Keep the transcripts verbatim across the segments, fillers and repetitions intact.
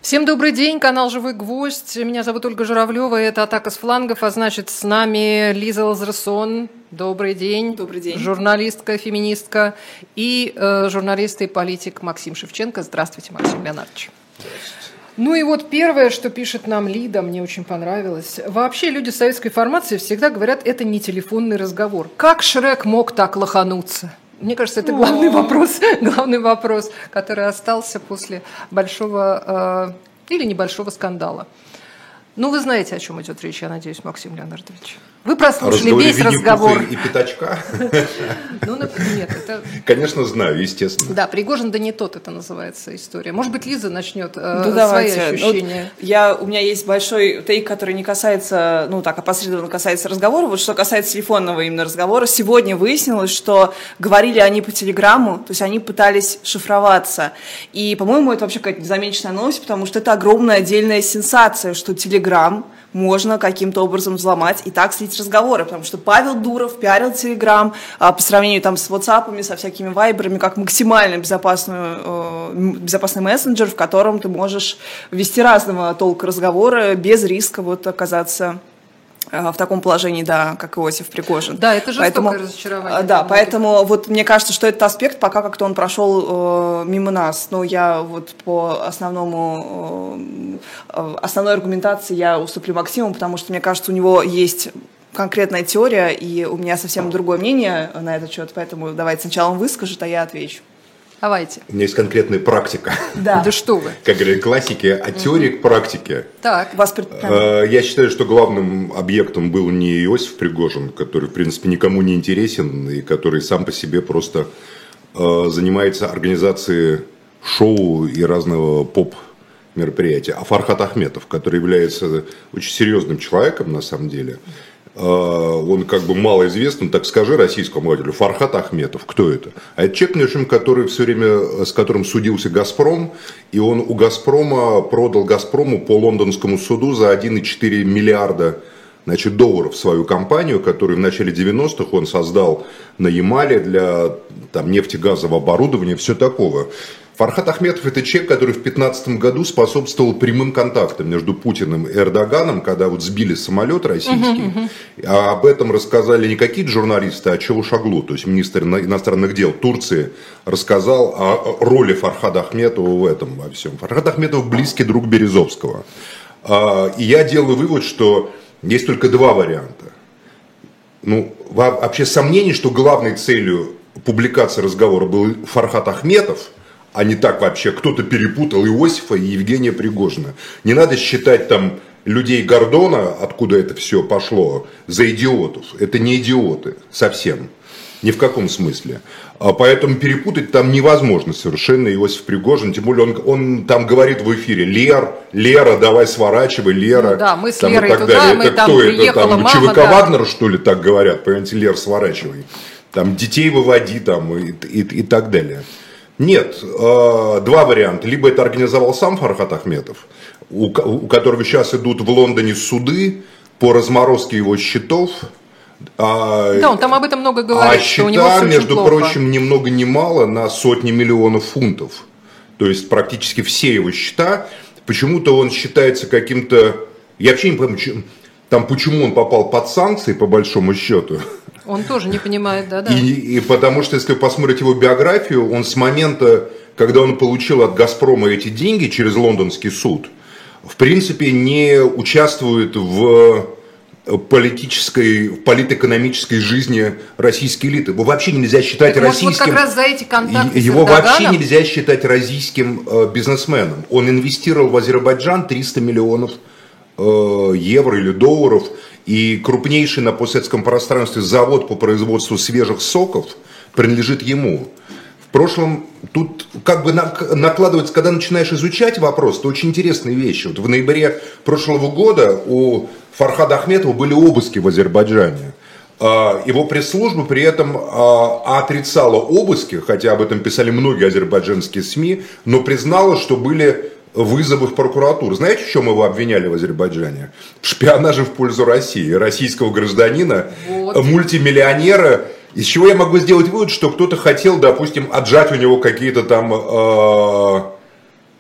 Всем добрый день, канал «Живой гвоздь». Меня зовут Ольга Журавлева, это «Атака с флангов», а значит, с нами Лиза Лазерсон. Добрый день. Добрый день. Журналистка, феминистка и э, журналист и политик Максим Шевченко. Здравствуйте, Максим Леонардович. Ну и вот первое, что пишет нам Лида, мне очень понравилось. Вообще люди советской формации всегда говорят, это не телефонный разговор. Как Шрек мог так лохануться? Мне кажется, это главный вопрос, главный вопрос, который остался после большого э, или небольшого скандала. Ну, вы знаете, о чем идет речь, я надеюсь, Максим Леонардович. Вы прослушали весь разговор. И Пятачка? Ну, нет, это... Конечно, знаю, естественно. Да, Пригожин да не тот, это называется история. Может быть, Лиза начнет э, ну, свои давайте. ощущения. Вот я, у меня есть большой тейк, который не касается, ну так, опосредованно касается разговора. Вот что касается телефонного именно разговора. Сегодня выяснилось, что говорили они по телеграмму, то есть они пытались шифроваться. И, по-моему, это вообще какая-то незамеченная новость, потому что это огромная отдельная сенсация, что телеграм можно каким-то образом взломать и так слить разговоры, потому что Павел Дуров пиарил Телеграм по сравнению там с WhatsApp, со всякими вайберами, как максимально безопасную, безопасный мессенджер, в котором ты можешь вести разного толка разговоры без риска вот оказаться в таком положении, да, как Иосиф Пригожин. Да, это жестокое поэтому, разочарование. Да, поэтому вот мне кажется, что этот аспект пока как-то он прошел э, мимо нас. Но я вот по основному, э, основной аргументации я уступлю Максиму, потому что мне кажется, у него есть конкретная теория, и у меня совсем другое мнение на этот счет, поэтому давайте сначала он выскажет, а я отвечу. Давайте. У меня есть конкретная практика. Да. Да что вы. Как говорят классики, от теории к практике. Так. Вас пред... Я считаю, что главным объектом был не Иосиф Пригожин, который, в принципе, никому не интересен, и который сам по себе просто занимается организацией шоу и разного поп-мероприятия, а Фархат Ахметов, который является очень серьезным человеком, на самом деле. Он как бы малоизвестен, так скажи российскому обывателю, Фархат Ахметов, кто это? А это человек, между прочим, который все время, с которым судился «Газпром», и он у «Газпрома» продал «Газпрому» по лондонскому суду за один и четыре миллиарда значит, долларов свою компанию, которую в начале девяностых он создал на Ямале для там, нефтегазового оборудования, все такого. Фархат Ахметов – это человек, который в две тысячи пятнадцатом году способствовал прямым контактам между Путиным и Эрдоганом, когда вот сбили самолет российский. Uh-huh, uh-huh. А об этом рассказали не какие-то журналисты, а Чавушоглу, то есть министр иностранных дел Турции, рассказал о роли Фархата Ахметова в этом во всем. Фархат Ахметов – близкий друг Березовского. И я делаю вывод, что есть только два варианта. Ну, вообще сомнений, что главной целью публикации разговора был Фархат Ахметов, а не так вообще, кто-то перепутал Иосифа и Евгения Пригожина. Не надо считать там людей Гордона, откуда это все пошло, за идиотов. Это не идиоты совсем, ни в каком смысле. А поэтому перепутать там невозможно совершенно Иосиф Пригожин. Тем более он, он там говорит в эфире: Лер, Лера, давай сворачивай, Лера. Ну, да, мы с там, Лерой туда, далее. мы это там кто приехала это? Там, мама. ЧВК да. Вагнера, что ли, так говорят? Понимаете, Лер, сворачивай. Там детей выводи там, и, и, и так далее. Нет, э, два варианта. Либо это организовал сам Фархат Ахметов, у, у которого сейчас идут в Лондоне суды по разморозке его счетов. А, да, он там об этом много говорит, а что у него счета, все между плохо. прочим, ни много ни мало на сотни миллионов фунтов. То есть практически все его счета. Почему-то он считается каким-то... Я вообще не понимаю, там, почему он попал под санкции, по большому счету. Он тоже не понимает, да-да. И, и потому что, если вы посмотрите его биографию, он с момента, когда он получил от «Газпрома» эти деньги через лондонский суд, в принципе, не участвует в политической, в политэкономической жизни российской элиты. Его вообще нельзя считать так, российским... Может, вот как раз за эти контакты Его с вообще нельзя считать российским э, бизнесменом. Он инвестировал в Азербайджан триста миллионов э, евро или долларов. И крупнейший на постсоветском пространстве завод по производству свежих соков принадлежит ему. В прошлом, тут как бы накладывается, когда начинаешь изучать вопрос, то очень интересные вещи. Вот в ноябре прошлого года у Фархата Ахметова были обыски в Азербайджане. Его пресс-служба при этом отрицала обыски, хотя об этом писали многие азербайджанские СМИ, но признала, что были вызовы в прокуратуру. Знаете, в чем его обвиняли в Азербайджане? В шпионаже в пользу России. Российского гражданина, вот. Мультимиллионера. Из чего я могу сделать вывод, что кто-то хотел, допустим, отжать у него какие-то там э,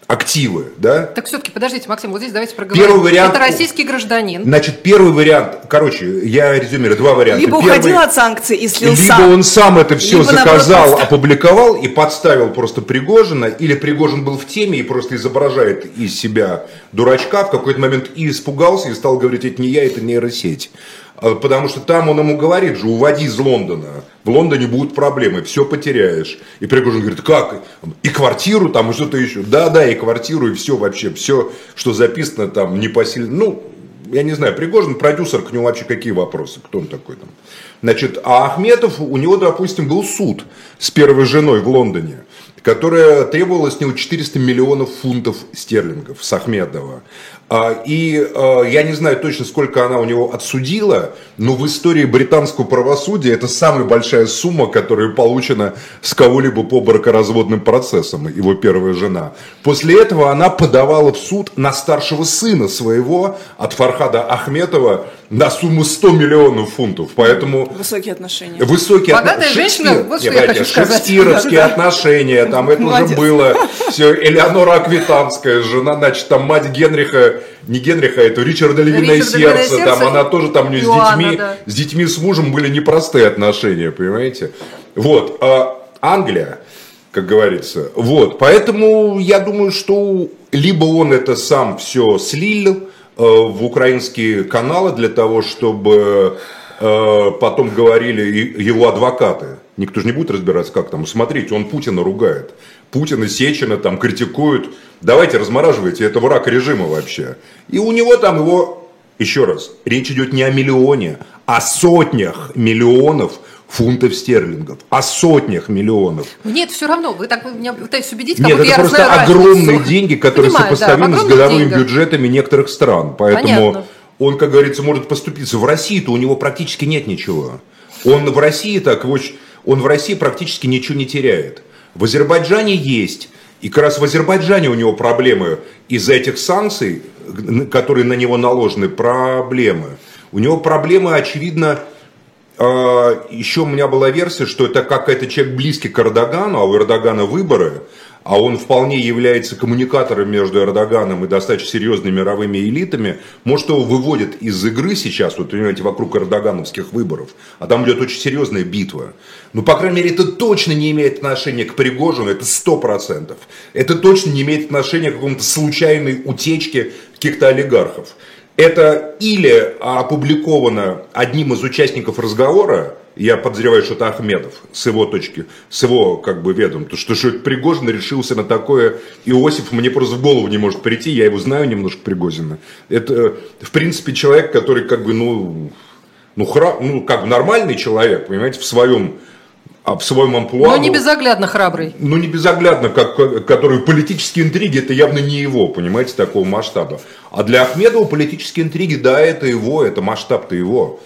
активы, да? Так все-таки, подождите, Максим, вот здесь давайте проговорим. Первый вариант... Это российский гражданин. Значит, первый вариант, короче, я резюмирую, два варианта. Либо Первый... уходил от санкций и слил либо сам. Либо он сам это все либо заказал, наоборот, опубликовал и подставил просто Пригожина, или Пригожин был в теме и просто изображает из себя дурачка, в какой-то момент и испугался, и стал говорить, это не я, это нейросеть. Потому что там он ему говорит же, уводи из Лондона, в Лондоне будут проблемы, все потеряешь. И Пригожин говорит, как? И квартиру там, и что-то еще. Да-да, и квартиру, и все вообще, все, что записано там, непосильно. Ну, я не знаю, Пригожин, продюсер, к нему вообще какие вопросы, кто он такой там. Значит, а Ахметов, у него, допустим, был суд с первой женой в Лондоне, которая требовала с него четыреста миллионов фунтов стерлингов с Ахметова. И я не знаю точно, сколько она у него отсудила, но в истории британского правосудия это самая большая сумма, которая получена с кого-либо по бракоразводным процессам, его первая жена. После этого она подавала в суд на старшего сына своего, от Фархада Ахметова, на сумму сто миллионов фунтов. Поэтому высокие отношения. Высокие Богатая отношения. женщина, вот что я хочу сказать. Шекспировские отношения, там это уже было. Все, Элеонора Аквитанская, жена, значит, там мать Генриха, не Генриха, это Ричарда Львиное сердце, там она тоже там у нее с детьми, да. с детьми, с мужем были непростые отношения, понимаете? Вот, а Англия, как говорится, вот, поэтому я думаю, что либо он это сам все слил э, в украинские каналы для того, чтобы э, потом говорили его адвокаты. Никто же не будет разбираться, как там. Смотрите, он Путина ругает. Путина, Сечина там критикуют. Давайте размораживайте, это враг режима вообще. И у него там его, еще раз, речь идет не о миллионе, а о сотнях миллионов фунтов стерлингов. О сотнях миллионов. Нет, все равно. Вы так меня пытаетесь убедить, как Нет, это я просто знаю огромные разницу. деньги, которые Понимаю, сопоставимы да, с годовыми деньгах. бюджетами некоторых стран. Поэтому Понятно. Он, как говорится, может поступиться. В России-то у него практически нет ничего. Он в России так, он в России практически ничего не теряет. В Азербайджане есть. И как раз в Азербайджане у него проблемы из-за этих санкций, которые на него наложены, проблемы. У него проблемы, очевидно, еще у меня была версия, что это какой-то человек близкий к Эрдогану, а у Эрдогана выборы, а он вполне является коммуникатором между Эрдоганом и достаточно серьезными мировыми элитами, может, его выводят из игры сейчас, вот, понимаете, вокруг эрдогановских выборов, а там идет очень серьезная битва. Ну, по крайней мере, это точно не имеет отношения к Пригожину, это сто процентов. Это точно не имеет отношения к какому-то случайной утечке каких-то олигархов. Это или опубликовано одним из участников разговора, я подозреваю, что это Ахметов, с его точки, с его как бы ведом, то что, что Пригожин решился на такое, Иосиф мне просто в голову не может прийти, я его знаю немножко Пригожина. Это, в принципе, человек, который как бы, ну, ну, хра, ну как бы нормальный человек, понимаете, в своем, в своем амплуа. Но не безоглядно храбрый. Ну, не безоглядно, как, который политические интриги, это явно не его, понимаете, такого масштаба. А для Ахмедова политические интриги, да, это его, это масштаб-то его.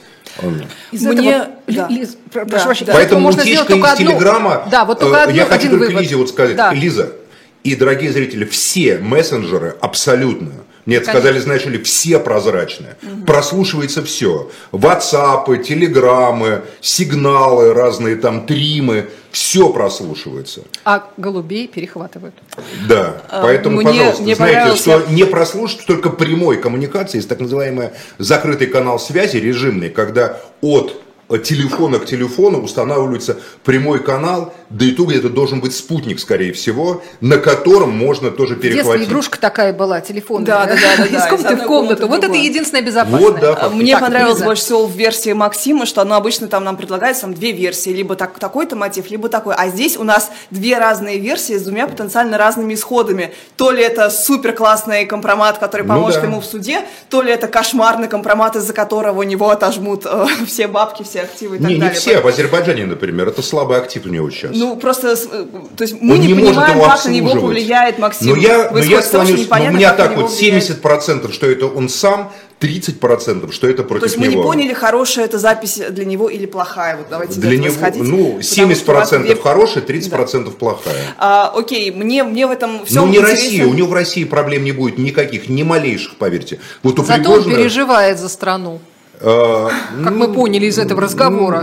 Из Мне... этого, да. Лиз, да, прошу прощения, да. Поэтому можно утечка сделать только из одну... Телеграма, Да, вот только одну, я хочу один только вывод. Лизе вот сказать, Да. Лиза и дорогие зрители, все мессенджеры абсолютно, мне это сказали, знаешь ли, все прозрачные, угу. прослушивается все, ватсапы, телеграммы, сигналы разные, там, тримы, все прослушивается. А голубей перехватывают. Да, а, поэтому, мне, пожалуйста, мне знаете, понравился... что не прослушать только прямой коммуникации, есть так называемый закрытый канал связи режимный, когда от телефона к телефону устанавливается прямой канал, да и тут где-то должен быть спутник, скорее всего, на котором можно тоже перехватить. В детстве игрушка такая была, телефонная. Да, да, да, да, из да, комнаты из в комнату. Вот это другую. единственное безопасное. Вот, да, Мне так, понравилось Лиза. больше всего в версии Максима, что оно обычно там нам предлагается там две версии, либо так, такой-то мотив, либо такой. А здесь у нас две разные версии с двумя потенциально разными исходами. То ли это супер классный компромат, который поможет ну, да. ему в суде, то ли это кошмарный компромат, из-за которого у него отожмут э, все бабки, все активы и так не, далее. Не все, в Азербайджане, например, это слабый актив у него сейчас. Ну, просто, то есть мы Он не, не понимаем, его как на него повлияет Максим. Но я, но я склонюсь, но у меня так вот семьдесят процентов, что это он сам, тридцать процентов, что это против него. То есть мы него. не поняли, хорошая эта запись для него или плохая. Вот давайте для него, исходить, ну, семьдесят процентов две... хорошая, тридцать процентов да. плохая. А, окей, мне, мне в этом все. Ну, не интересно. Россия, у него в России проблем не будет никаких, ни малейших, поверьте. Вот у Зато Пригожина... он переживает за страну. А, как ну, мы поняли из этого разговора.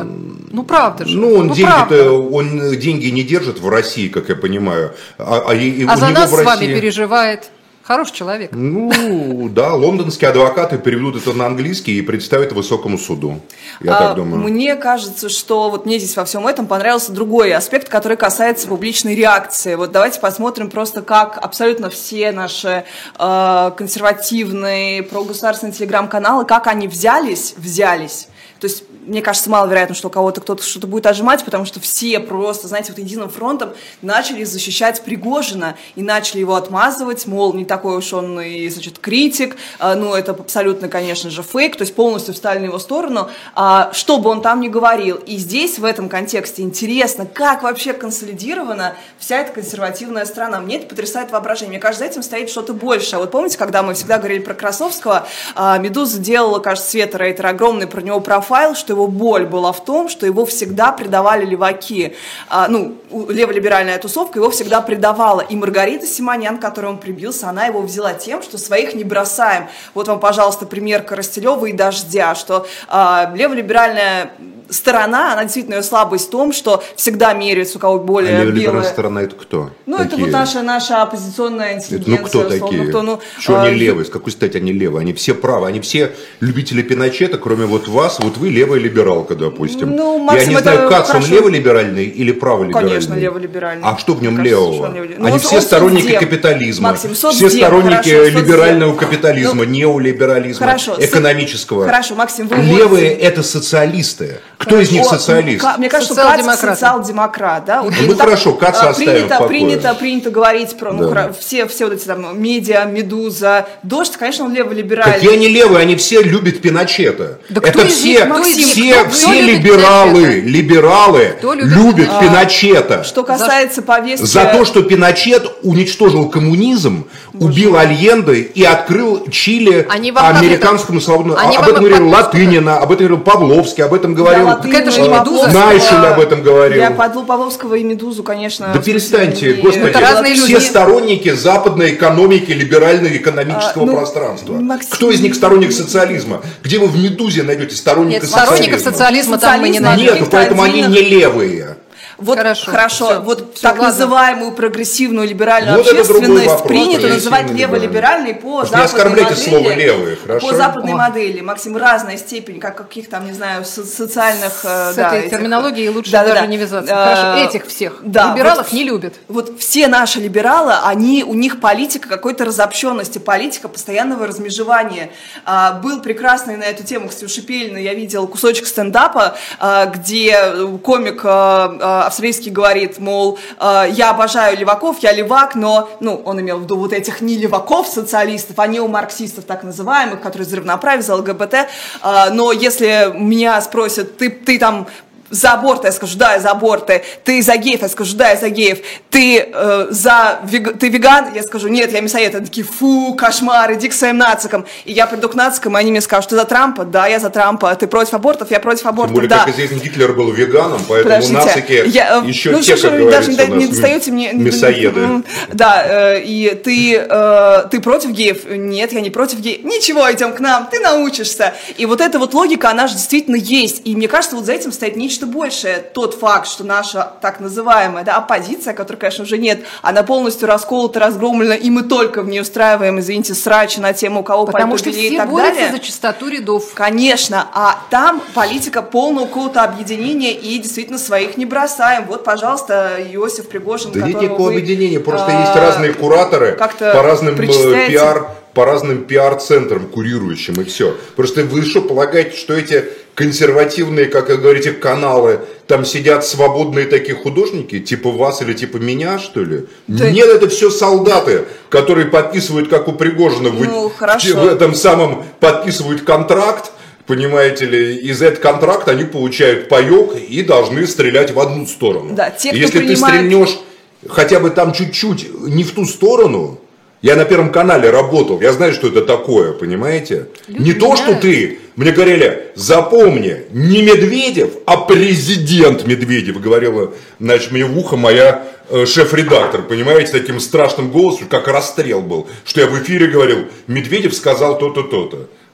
Ну, правда же. Ну, он ну, деньги-то, он деньги не держит в России, как я понимаю. А, а, и, а у за него нас в России... с вами переживает хороший человек. Ну, да, лондонские адвокаты переведут это на английский и представят высокому суду. Я а, так думаю. Мне кажется, что вот мне здесь во всем этом понравился другой аспект, который касается публичной реакции. Вот давайте посмотрим просто, как абсолютно все наши э, консервативные, прогосударственные телеграм-каналы, как они взялись, взялись. То есть, мне кажется, маловероятно, что у кого-то кто-то что-то будет отжимать, потому что все просто, знаете, вот единым фронтом начали защищать Пригожина и начали его отмазывать, мол, не такой уж он и, значит, критик, а, ну, это абсолютно, конечно же, фейк, то есть полностью встали на его сторону, а, что бы он там ни говорил. И здесь, в этом контексте, интересно, как вообще консолидирована вся эта консервативная страна. Мне это потрясает воображение. Мне кажется, за этим стоит что-то большее. Вот помните, когда мы всегда говорили про Красовского, а, Медуза делала, кажется, Света Рейтер огромный про него профайл, что его боль была в том, что его всегда предавали леваки. А, ну, леволиберальная тусовка его всегда предавала. И Маргарита Симонян, к которой он прибился, она его взяла тем, что своих не бросаем. Вот вам, пожалуйста, пример Коростелева и Дождя, что а, леволиберальная сторона, она действительно, ее слабость в том, что всегда меряется, у кого более а белая. леволиберальная сторона это кто? Ну, такие? Это вот наша, наша оппозиционная интеллигенция. Это, ну, кто условно, такие? Кто, ну, что а, они левые? С какой стати они левые? Они все правы. Они все любители Пиночета, кроме вот вас. Вот вы левая либералка, допустим. Ну, Максим, я не это знаю, Кац, он хорошо. леволиберальный или праволиберальный? Конечно, леволиберальный. А что в нем Кажется, левого? он леволиберальный. Они Ну, все он сторонники соцдем. капитализма. Максим, все соцдем, сторонники хорошо, либерального соцдем. капитализма, Ну, неолиберализма, хорошо, экономического. Хорошо, Максим, вы Левые можете... это социалисты. Кто из них О, социалист? ну, мне кажется, что Кац социал-демократ, да? Вот, ну, хорошо, Каца а, оставим принято, в покое. принято, принято говорить про ну, Да. все, все вот эти там медиа, Медуза, Дождь, конечно, он леволиберальный. Какие они левые, они все любят Пиночета. Да это кто из все, них, Максим, все, кто- кто все любит либералы, Пиночета? либералы Кто любит любят А, Пиночета. Что касается повестки... За то, что Пиночет уничтожил коммунизм, убил Альенде и открыл Чили Они вам как американскому свободному... Они Об вам этом говорил как- Латынина, об этом говорил Павловский, об этом говорил... Да, Латынина, Так это же не Медуза. Найшель об этом говорил. Я Павлу Павловского и Медузу, конечно... Да перестаньте, не- господи, Это разные все люди. сторонники западной экономики, либерального экономического А, ну, пространства. Максим- Кто из них сторонник социализма? Где вы в «Медузе» найдете сторонника Нет, социализма? сторонников социализма там мы не Социализм найдем. Нет, каких-то поэтому они отдельных- не левые. Вот Хорошо, хорошо, всё, вот всё, так ладно. называемую прогрессивную либеральную Вот это другой общественность вопрос, принято прогрессивную называть либеральную. леволиберальной по Не западной оскорбляйте модели. слово «левые», хорошо? По западной Ой. модели, Максим, разная степень, как каких там, не знаю, со- социальных... э, С да, этой этих, терминологией лучше да, да, даже да. не вязаться. Э, Хорошо, этих всех. да, Либералов вот- не любят. Вот все наши либералы, они, у них политика какой-то разобщенности, политика постоянного размежевания. А, был прекрасный на эту тему, кстати, у Шипелина я видел кусочек стендапа, а, где комик а, а, австралийский говорит, мол, а, я обожаю леваков, я левак, но, ну, он имел в виду вот этих не леваков, социалистов, а неомарксистов так называемых, которые за равноправие, за ЛГБТ, а, но если меня спросят, ты, ты там за аборт, я скажу, да, я за аборты. Ты за геев, я скажу, да, я за геев. Ты э, за вег... ты веган, я скажу, нет, я мясоед. Они такие, фу, кошмар, иди к своим нацикам. И я приду к нацикам, и они мне скажут, ты за Трампа? Да, я за Трампа. Ты против абортов? Я против Тем абортов, более, да. как известно, Гитлер был веганом, поэтому Подождите, нацики я, э, еще ну, те, что, как вы даже говорится, не, у не нас достаете мне... мясоеды. М, Да, э, и ты, э, ты против геев? Нет, я не против геев. Ничего, идем к нам, ты научишься. И вот эта вот логика, она же действительно есть. И мне кажется, вот за этим стоит нечто большее. Тот факт, что наша так называемая, да, оппозиция, которой, конечно, уже нет, она полностью расколота, разгромлена, и мы только в ней устраиваем, извините, срачи на тему, у кого Потому что пальто белее и все так борются далее. за чистоту рядов. Конечно, а там политика полного какого-то объединения, и действительно своих не бросаем. Вот, пожалуйста, Иосиф Пригожин, Да нет которого никакого вы, объединения, просто а, есть разные кураторы как-то по разным э, причисляете. пиар, по разным пиар-центрам курирующим, и все. Просто вы что, полагаете, что эти консервативные, как вы говорите, каналы, там сидят свободные такие художники, типа вас или типа меня, что ли? Да. Нет, это все солдаты, которые подписывают, как у Пригожина, в- Ну, в, хорошо. в этом самом подписывают контракт, понимаете ли, из этого контракта они получают паёк и должны стрелять в одну сторону. Да, те, кто Если принимает- ты стрельнешь хотя бы там чуть-чуть не в ту сторону, я на Первом канале работал, я знаю, что это такое, понимаете? Люди не то, меняются. что ты, мне говорили, запомни, не Медведев, а президент Медведев, говорила, значит, мне в ухо моя э, шеф-редактор, понимаете, таким страшным голосом, как расстрел был, что я в эфире говорил, Медведев сказал то-то, то-то.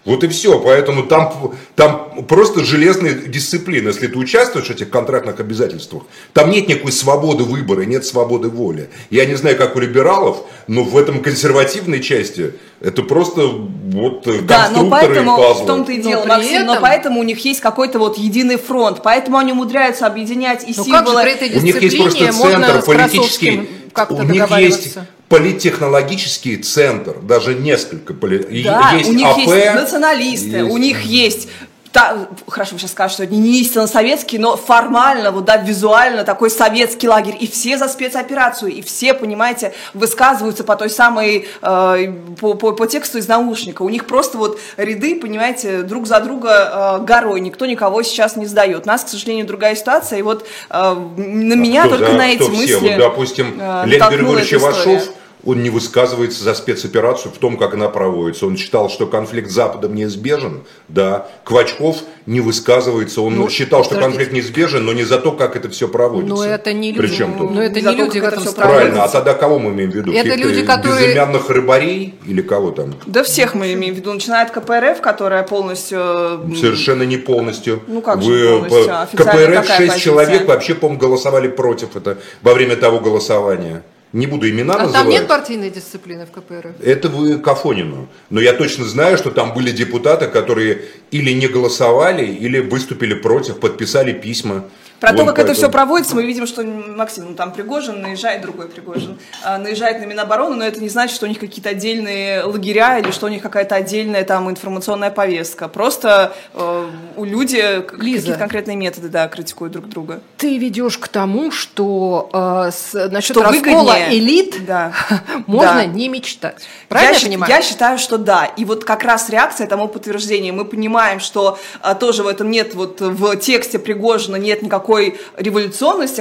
Вот и все, поэтому там, там просто железная дисциплина. Если ты участвуешь в этих контрактных обязательствах, там нет никакой свободы выбора, нет свободы воли. Я не знаю, как у либералов, но в этом консервативной части это просто вот конструкторы да, но поэтому, и пазлы. В том-то и дело, но, Максим, этом... но поэтому у них есть какой-то вот единый фронт, поэтому они умудряются объединять и ну, символы. Как же при этой у них есть просто центр политический, как-то у них есть политтехнологический центр, даже несколько. Да, есть у них АП, есть националисты, есть... у них есть... Та, хорошо, вы сейчас скажете, что это не истинно советский, но формально, вот, да, визуально такой советский лагерь. И все за спецоперацию, и все, понимаете, высказываются по той самой, э, по, по, по тексту из наушника. У них просто вот ряды, понимаете, друг за друга э, горой. Никто никого сейчас не сдает. У нас, к сожалению, другая ситуация. И вот э, на меня а только за, на эти мысли все? Вот, допустим, э, Леонид Григорьевич Ивашов, он не высказывается за спецоперацию в том, как она проводится. Он считал, что конфликт с Западом неизбежен, да. Квачков не высказывается, он ну, считал, что подождите. конфликт неизбежен, но не за то, как это все проводится. Но это не люди, Причем тут? Но это не, не люди в этом стране. Правильно, а тогда кого мы имеем в виду? Это люди, которые... Безымянных рыбарей или кого там? Да всех мы имеем в виду, начиная от ка пэ эр эф, которая полностью... Совершенно не полностью. Ну как же Вы... полностью? ка пэ эр эф шесть человек вообще, по-моему, голосовали против это во время того голосования. Не буду имена а называть. А там нет партийной дисциплины в ка пэ эр эф? Это вы к Афонину. Но я точно знаю, что там были депутаты, которые или не голосовали, или выступили против, подписали письма. Про Вон то, как поэтому... это все проводится, мы видим, что Максим, ну там Пригожин, наезжает другой Пригожин, а, наезжает на Минобороны, но это не значит, что у них какие-то отдельные лагеря или что у них какая-то отдельная там информационная повестка. Просто э, у люди какие-то конкретные методы, да, критикуют друг друга. Ты ведешь к тому, что э, с, насчет что раскола выгоднее, элит да, можно да. не мечтать. Правильно я, я понимаю? Я считаю, что да. И вот как раз реакция тому подтверждение. Мы понимаем, что а, тоже в этом нет, вот в тексте Пригожина нет никакой революционности,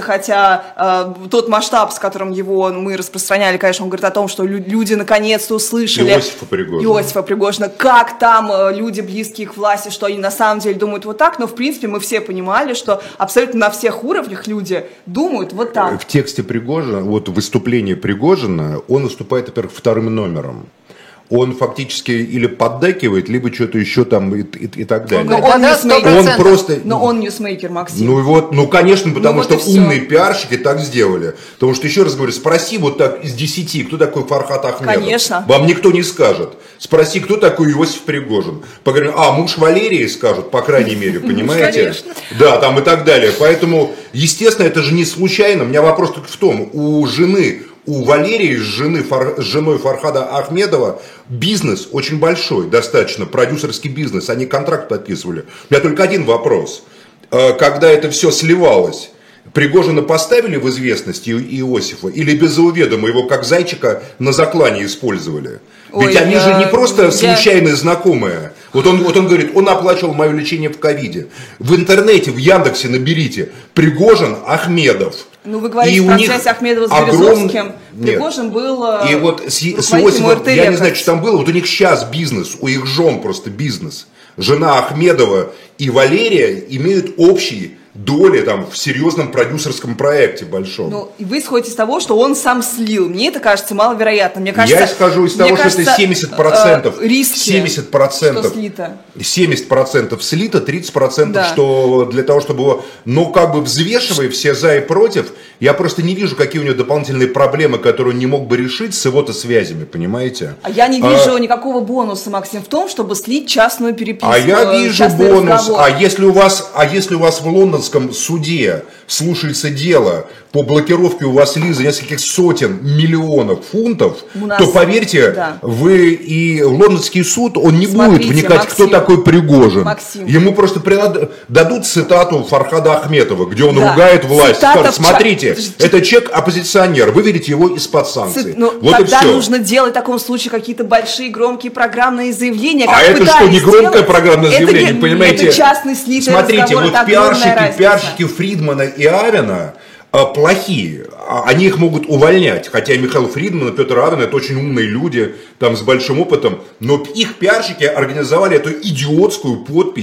хотя э, тот масштаб, с которым его мы распространяли, конечно, он говорит о том, что лю- люди наконец-то услышали Иосифа Пригожина. Иосифа Пригожина, как там э, люди, близкие к власти, что они на самом деле думают вот так, но в принципе мы все понимали, что абсолютно на всех уровнях люди думают вот так. В тексте Пригожина, вот выступление Пригожина, он выступает, во-первых, вторым номером. Он фактически или поддакивает, либо что-то еще там и, и, и так далее. Но он, он просто, но он ньюсмейкер, Максим. Ну, вот, ну конечно, потому ну, что вот умные пиарщики так сделали. Потому что, еще раз говорю, спроси вот так из десяти, кто такой Фархад Ахмедов. Конечно. Вам никто не скажет. Спроси, кто такой Иосиф Пригожин. Поговорим, а, муж Валерии скажут, по крайней мере, понимаете? Да, там и так далее. Поэтому, естественно, это же не случайно. У меня вопрос только в том, у жены... У Валерии с, жены, с женой Фархада Ахмедова бизнес очень большой, достаточно, продюсерский бизнес, они контракт подписывали. У меня только один вопрос. Когда это все сливалось, Пригожина поставили в известность Иосифа или без уведома его как зайчика на заклане использовали? Ведь Ой, они я... же не просто случайные я... знакомые. Вот он, вот он говорит, он оплачивал мое лечение в ковиде. В интернете, в Яндексе наберите Пригожин Ахмедов. Ну, вы говорите про связь Ахмедова с Березовским. Пригожин был и вот с, с Иосифом, я не знаю, что там было, вот у них сейчас бизнес, у их жен просто бизнес. Жена Ахмедова и Валерия имеют общий доли там в серьезном продюсерском проекте большом. Ну, и вы исходите из того, что он сам слил. Мне это кажется маловероятно. Мне кажется, я исхожу из того, кажется, что это семьдесят процентов. Э, риски, семьдесят процентов, что слито. семьдесят процентов слито, тридцать процентов, да. что для того, чтобы его... Но как бы взвешивая все за и против, я просто не вижу, какие у него дополнительные проблемы, которые он не мог бы решить с его-то связями, понимаете? А я не вижу а... никакого бонуса, Максим, в том, чтобы слить частную переписку. А я вижу бонус. А если у вас, а если у вас в Лондонском суде слушается дело по блокировке у вас ли за нескольких сотен миллионов фунтов, нас, то поверьте, да. вы и лондонский суд, он не Смотрите, будет вникать, Максим, кто такой Пригожин. Максим. Ему просто придад, дадут цитату Фархада Ахмедова, где он да. ругает власть. Скажут, смотрите, Ч... это человек оппозиционер, вы видите его из-под санкций. Ну, вот тогда нужно делать в таком случае какие-то большие громкие программные заявления. Как а это что, не громкое программное это заявление, не, понимаете? Это частный слитый Смотрите, разговор, вот пиарщики, пиарщики Фридмана и Авена плохие, они их могут увольнять, хотя Михаил Фридман и Петр Авен это очень умные люди, там с большим опытом, но их пиарщики организовали эту идиотскую подпись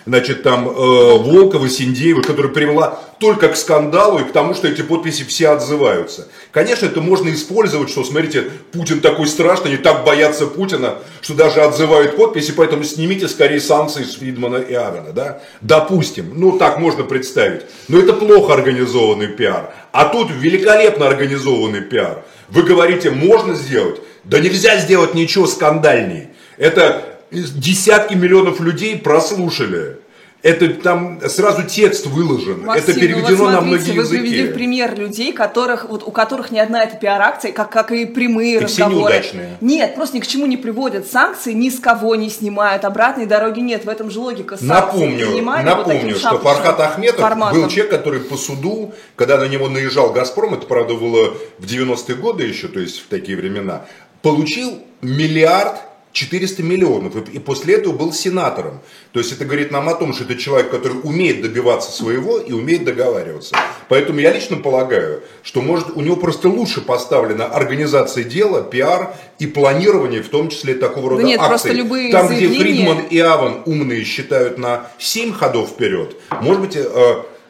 значит, там, э, Волкова, Синдеева, которая привела только к скандалу и к тому, что эти подписи все отзываются. Конечно, это можно использовать, что, смотрите, Путин такой страшный, они так боятся Путина, что даже отзывают подписи, поэтому снимите скорее санкции с Фридмана и Авена, да? Допустим, ну так можно представить. Но это плохо организованный пиар. А тут великолепно организованный пиар. Вы говорите, можно сделать? Да нельзя сделать ничего скандальней. Это десятки миллионов людей прослушали. Это там сразу текст выложен, Максим, это переведено ну вот на смотрите, многие языки. Вы привели в пример людей, которых, вот, у которых ни одна эта пиар-акция, как, как и прямые и разговоры. все неудачные. Нет, просто ни к чему не приводят. Санкции ни с кого не снимают, обратной дороги нет. В этом же логика санкций. Напомню, напомню вот что Фархад Ахметов форматом. Был человек, который по суду, когда на него наезжал «Газпром», это, правда, было в девяностые годы еще, то есть в такие времена, получил миллиард четыреста миллионов, и после этого был сенатором. То есть это говорит нам о том, что это человек, который умеет добиваться своего и умеет договариваться. Поэтому я лично полагаю, что может у него просто лучше поставлена организация дела, пиар и планирование, в том числе такого рода да нет, акций. Любые Там, заявления... где Фридман и Авен умные считают на семь ходов вперед, может быть, э,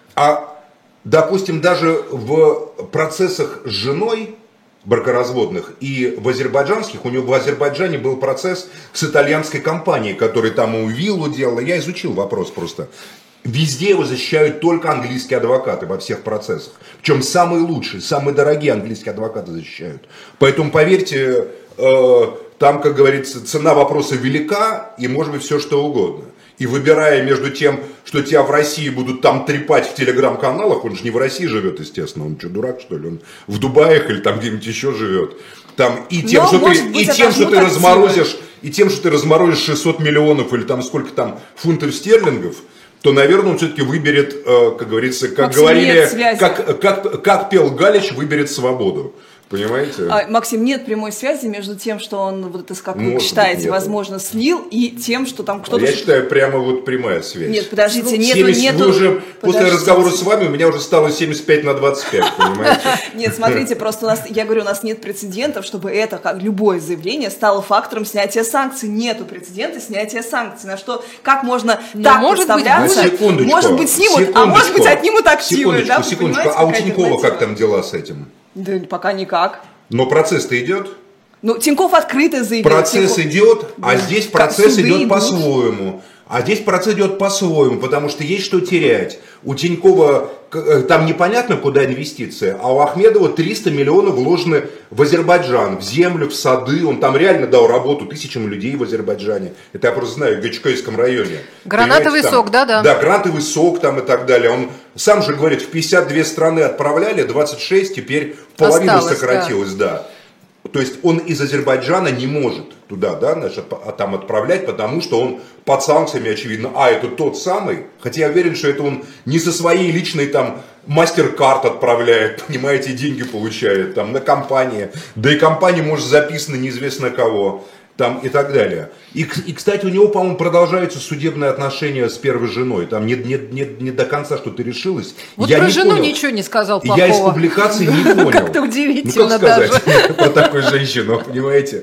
а, допустим, даже в процессах с женой, бракоразводных и в азербайджанских, у него в Азербайджане был процесс с итальянской компанией, которая там ему виллу делала, я изучил вопрос просто. Везде его защищают только английские адвокаты во всех процессах. Причем самые лучшие, самые дорогие английские адвокаты защищают. Поэтому поверьте, э, там, как говорится, цена вопроса велика и может быть все что угодно. И выбирая между тем, что тебя в России будут там трепать в телеграм-каналах, он же не в России живет, естественно, он что, дурак, что ли, он в Дубаях или там где-нибудь еще живет. Там, и тем, Но, что ты, быть, и тем, что ты разморозишь, и тем, что ты разморозишь шестьсот миллионов или там сколько там фунтов стерлингов, то, наверное, он все-таки выберет, как говорится, как Максим, говорили, как, как, как пел Галич, выберет свободу. Понимаете? А, Максим, нет прямой связи между тем, что он, вот это, как вы Может считаете, быть, возможно, слил, и тем, что там кто-то... Я считаю, прямо вот прямая связь. Нет, подождите, нету... семьдесят, нету... Вы уже, Подождите. после разговора с вами, у меня уже стало семьдесят пять на двадцать пять, понимаете? Нет, смотрите, просто у нас, я говорю, у нас нет прецедентов, чтобы это, как любое заявление, стало фактором снятия санкций. Нету прецедента снятия санкций. На что, как можно так представляться? Может быть, снимут, а может быть, отнимут активы. Секундочку, секундочку. А у Тинькова как там дела с этим? Да пока никак. Но процесс-то идет. Ну, Тиньков открыто заявил. Процесс Тиньков... идет, а да. здесь процесс суды идет идут. по-своему. А здесь процесс идет по-своему, потому что есть что терять. У Тинькова там непонятно, куда инвестиции, а у Ахмедова триста миллионов вложены в Азербайджан, в землю, в сады. Он там реально дал работу тысячам людей в Азербайджане. Это я просто знаю, в Гачкайском районе. Гранатовый сок, да-да. Да, гранатовый сок там и так далее. Он сам же говорит, в пятьдесят две страны отправляли, двадцать шесть теперь в половину Осталось, сократилось, да. да. То есть он из Азербайджана не может туда, да, значит, там отправлять, потому что он под санкциями, очевидно, а это тот самый, хотя я уверен, что это он не со своей личной там мастер-карт отправляет, понимаете, деньги получает там на компании, да и компания может записана неизвестно кого. Там и так далее. И, и, кстати, у него, по-моему, продолжаются судебные отношения с первой женой. Там не, не, не, не до конца что-то решилось. Вот я про не жену понял. Ничего не сказал плохого. Я из публикации не понял. Как-то удивительно ну, как даже. сказать про такую женщину, понимаете?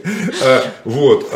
Вот.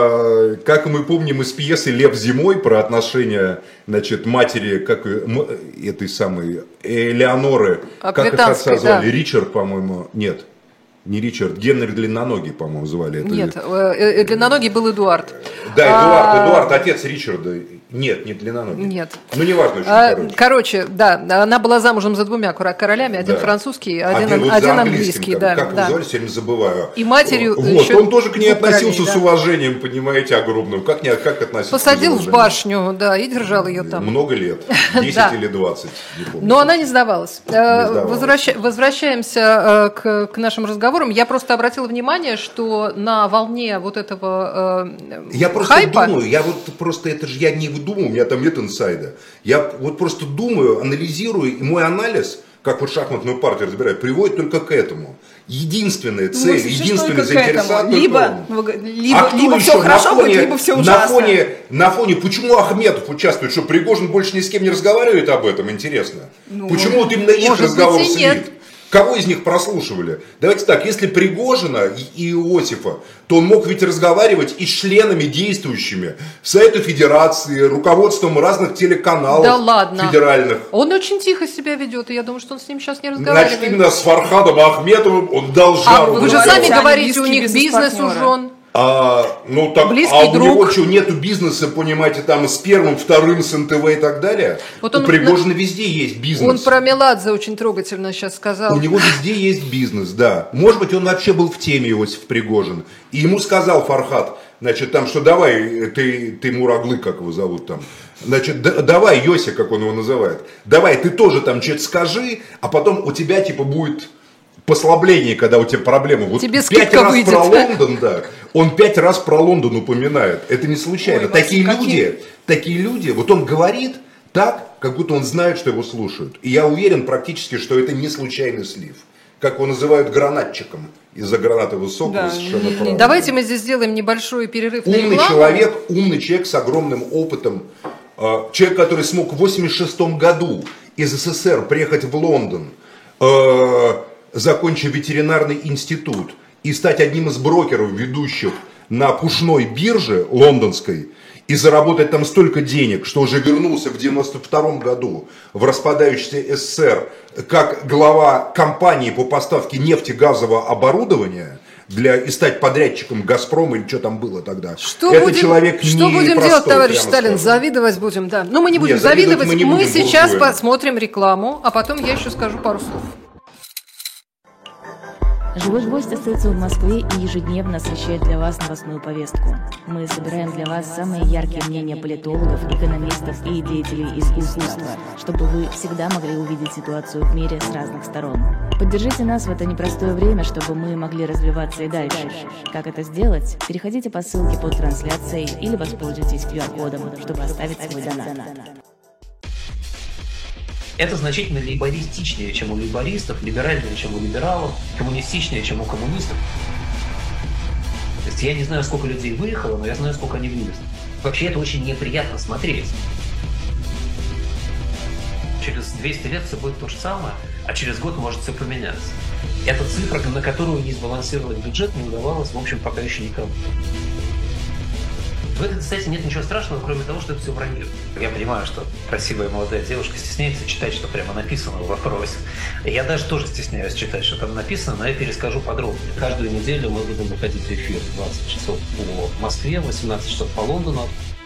Как мы помним из пьесы «Лев зимой» про отношения, значит, матери, как этой самой Элеоноры, как их отца звали? Ричард, по-моему, нет. Не Ричард, Генри Длинноногий, по-моему, звали. Это... Нет, э, Длинноногий был Эдуард. Да, Эдуард, а... Эдуард, отец Ричарда. Нет, не Длинноногий. Нет. Ну, неважно, очень а, короче. Короче, да, она была замужем за двумя королями, один да. французский, один, один, один английский. Как, да, как да. его звали, все время забываю. И матерью вот, еще он тоже к ней относился королей, с да. уважением, понимаете, огромным. Как, не, как относиться Посадил в башню, да, и держал ее там. Много лет, десять или двадцать, не помню. Но она не сдавалась. Не сдавалась. Возвращ... Возвращаемся к, к нашим разговорам. Я просто обратила внимание, что на волне вот этого э, я просто хайпа... думаю, я вот просто, это же я не думаю, у меня там нет инсайда. Я вот просто думаю, анализирую, и мой анализ, как вот шахматную партию разбираю, приводит только к этому. Единственная цель, ну, единственный заинтересованный. Либо, либо, а либо все хорошо фоне, будет, либо все ужасно. На фоне, на фоне, почему Ахмедов участвует, что Пригожин больше ни с кем не разговаривает об этом, интересно? Ну, почему вот именно их разговор слит? Кого из них прослушивали? Давайте так, если Пригожина и Иосифа, то он мог ведь разговаривать и с членами действующими Совета Федерации, руководством разных телеканалов да ладно. федеральных. Он очень тихо себя ведет, и я думаю, что он с ним сейчас не разговаривает. Значит, именно с Фархадом Ахметовым он дал жару. А вы же сами говорите, у них бизнес ужен. А, ну, так, Близкий а у друг. него что, нету бизнеса, понимаете, там с первым, вторым, с эн тэ вэ и так далее? Вот он, у Пригожина везде есть бизнес. Он про Меладзе очень трогательно сейчас сказал. У него везде есть бизнес, да. Может быть, он вообще был в теме, Иосиф Пригожин. И ему сказал Фархад, значит, там, что давай, ты, ты Мураглы, как его зовут там. Значит, да, давай, Йося, как он его называет. Давай, ты тоже там что-то скажи, а потом у тебя, типа, будет... послабление, когда у тебя проблемы. Вот тебе пять раз выйдет. про Лондон, да. Он пять раз про Лондон упоминает. Это не случайно. Ой, такие Максим, люди, какие... такие люди, вот он говорит так, как будто он знает, что его слушают. И я уверен практически, что это не случайный слив. Как его называют гранатчиком. Из-за гранаты высокого, да. совершенно правильно. Давайте мы здесь сделаем небольшой перерыв на рекламу. Умный человек, умный человек с огромным опытом. Человек, который смог в восемьдесят шестом году из эс эс эр приехать в Лондон, закончив ветеринарный институт и стать одним из брокеров, ведущих на пушной бирже лондонской, и заработать там столько денег, что уже вернулся в девяносто втором году в распадающийся эс эс эр как глава компании по поставке нефтегазового оборудования для, и стать подрядчиком «Газпрома» или что там было тогда. Что Это будем, человек что не будем простой, делать, товарищ прямо Сталин? скажем. Завидовать будем, да. Но мы не будем Нет, завидовать завидовать. мы не Мы будем, сейчас буржуям. посмотрим рекламу, а потом я еще скажу пару слов. «Живой гвоздь» остается в Москве и ежедневно освещает для вас новостную повестку. Мы собираем для вас самые яркие мнения политологов, экономистов и деятелей искусства, чтобы вы всегда могли увидеть ситуацию в мире с разных сторон. Поддержите нас в это непростое время, чтобы мы могли развиваться и дальше. Как это сделать? Переходите по ссылке под трансляцией или воспользуйтесь ку ар-кодом, чтобы оставить свой донат. Это значительно лейбористичнее, чем у лейбористов, либеральнее, чем у либералов, коммунистичнее, чем у коммунистов. То есть я не знаю, сколько людей выехало, но я знаю, сколько они вывезли. Вообще это очень неприятно смотреть. Через двести лет все будет то же самое, а через год может все поменяться. Это цифра, на которую не сбалансировать бюджет не удавалось, в общем, пока еще никому. В этой статье нет ничего страшного, кроме того, что это все вранье. Я понимаю, что красивая молодая девушка стесняется читать, что прямо написано в вопросе. Я даже тоже стесняюсь читать, что там написано, но я перескажу подробнее. Каждую неделю мы будем выходить в эфир двадцать часов по Москве, восемнадцать часов по Лондону.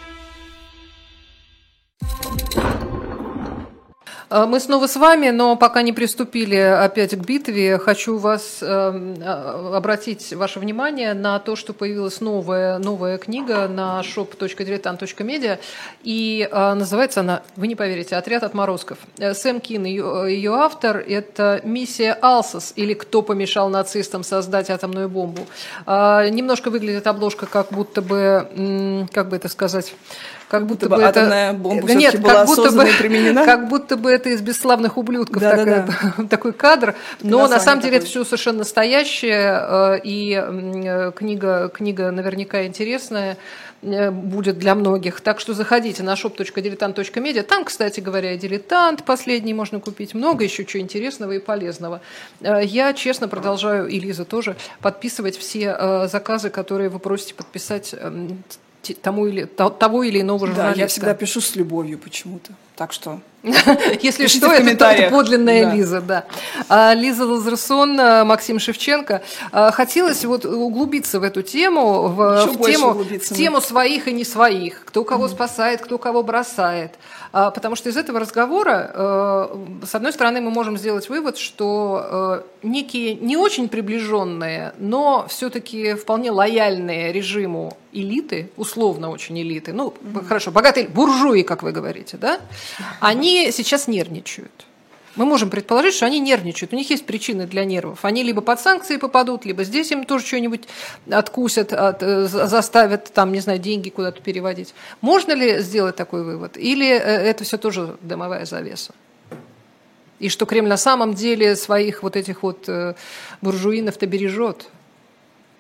Мы снова с вами, но пока не приступили опять к битве, хочу вас э, обратить ваше внимание на то, что появилась новая, новая книга на шоп точка дилетант точка медиа, и э, называется она, вы не поверите, «Отряд отморозков». Сэм Кин, ее, ее автор, это «Миссия Алсос» или «Кто помешал нацистам создать атомную бомбу». Э, немножко выглядит обложка, как будто бы, м, как бы это сказать... Как будто, будто бы атомная это... бомба Нет, была как будто бы, и применена. Как будто бы это из «Бесславных ублюдков» да, такой, да, да. такой кадр. Но на самом деле такой. Это все совершенно настоящее. И книга, книга наверняка интересная будет для многих. Так что заходите на шоп точка дилетант точка медиа. Там, кстати говоря, и «Дилетант» последний можно купить. Много еще чего интересного и полезного. Я, честно, продолжаю, и Лиза тоже, подписывать все заказы, которые вы просите подписать тому или, того или иного журналиста. Да, я всегда пишу с любовью почему-то. Так что... Если что, это подлинная Лиза, да. Лиза Лазерсон, Максим Шевченко. Хотелось вот углубиться в эту тему, в тему, тему своих и не своих, кто кого спасает, кто кого бросает. Потому что из этого разговора, с одной стороны, мы можем сделать вывод, что некие не очень приближенные, но все-таки вполне лояльные режиму элиты, условно очень элиты, ну, mm-hmm. хорошо, богатые буржуи, как вы говорите, да, они сейчас нервничают. Мы можем предположить, что они нервничают, у них есть причины для нервов. Они либо под санкции попадут, либо здесь им тоже что-нибудь откусят, от, заставят, там, не знаю, деньги куда-то переводить. Можно ли сделать такой вывод? Или это все тоже дымовая завеса? И что Кремль на самом деле своих вот этих вот буржуинов-то бережет?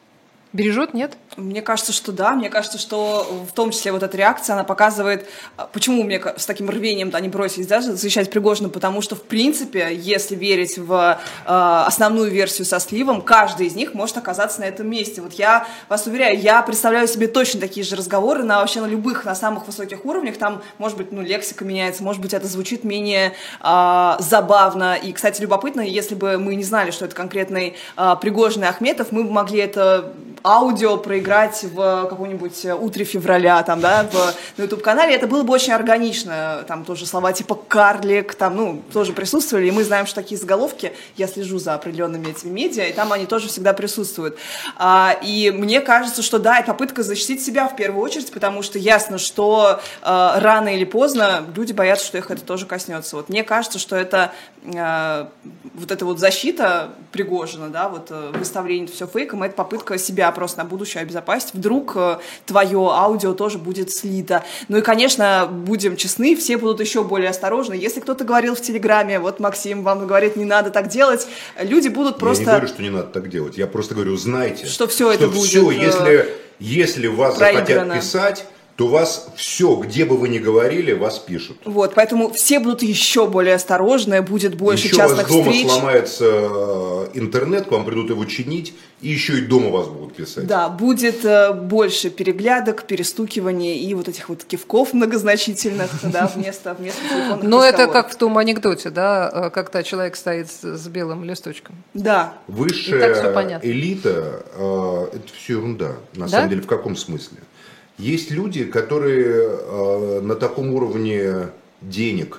Бережет, нет? Мне кажется, что да. Мне кажется, что в том числе вот эта реакция, она показывает, почему мне с таким рвением они бросились, да, защищать Пригожина, потому что, в принципе, если верить в э, основную версию со сливом, каждый из них может оказаться на этом месте. Вот я вас уверяю, я представляю себе точно такие же разговоры на вообще на любых, на самых высоких уровнях. Там, может быть, ну, лексика меняется, может быть, это звучит менее э, забавно. И, кстати, любопытно, если бы мы не знали, что это конкретный э, Пригожин и Ахметов, мы бы могли это аудио проиграть в каком-нибудь утре февраля, там, да, в, на YouTube-канале, это было бы очень органично, там тоже слова типа «карлик», там, ну, тоже присутствовали, и мы знаем, что такие заголовки, я слежу за определенными этими медиа, и там они тоже всегда присутствуют. А, и мне кажется, что да, это попытка защитить себя в первую очередь, потому что ясно, что а, рано или поздно люди боятся, что их это тоже коснется. Вот мне кажется, что это а, вот эта вот защита Пригожина, да, вот выставление все фейком, это попытка себя просто на будущее обезопасить. Вдруг э, твое аудио тоже будет слито. Ну и, конечно, будем честны, все будут еще более осторожны. Если кто-то говорил в Телеграме, вот Максим вам говорит, не надо так делать, люди будут просто... Я не говорю, что не надо так делать. Я просто говорю, знайте, что все что это будет... Все, если, если вас проиграно. захотят писать, то вас все, где бы вы ни говорили, вас пишут. Вот, поэтому все будут еще более осторожны, будет больше еще частных встреч. Еще у вас встреч. дома сломается интернет, к вам придут его чинить, и еще и дома вас будут писать. Да, будет э, больше переглядок, перестукиваний и вот этих вот кивков многозначительных, да, вместо вместо телефонных Но это разговоров. как в том анекдоте, да, когда человек стоит с белым листочком. Да. Высшая элита э, – это все ерунда. На Да? самом деле, в каком смысле? Есть люди, которые э, на таком уровне денег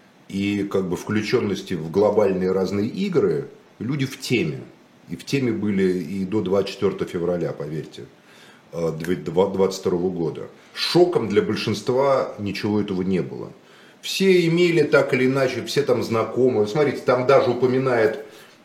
и как бы включенности в глобальные разные игры, люди в теме. И в теме были и до двадцать четвёртого февраля, поверьте, двадцать второго года. Шоком для большинства ничего этого не было. Все имели так или иначе, все там знакомые. Смотрите, там даже упоминает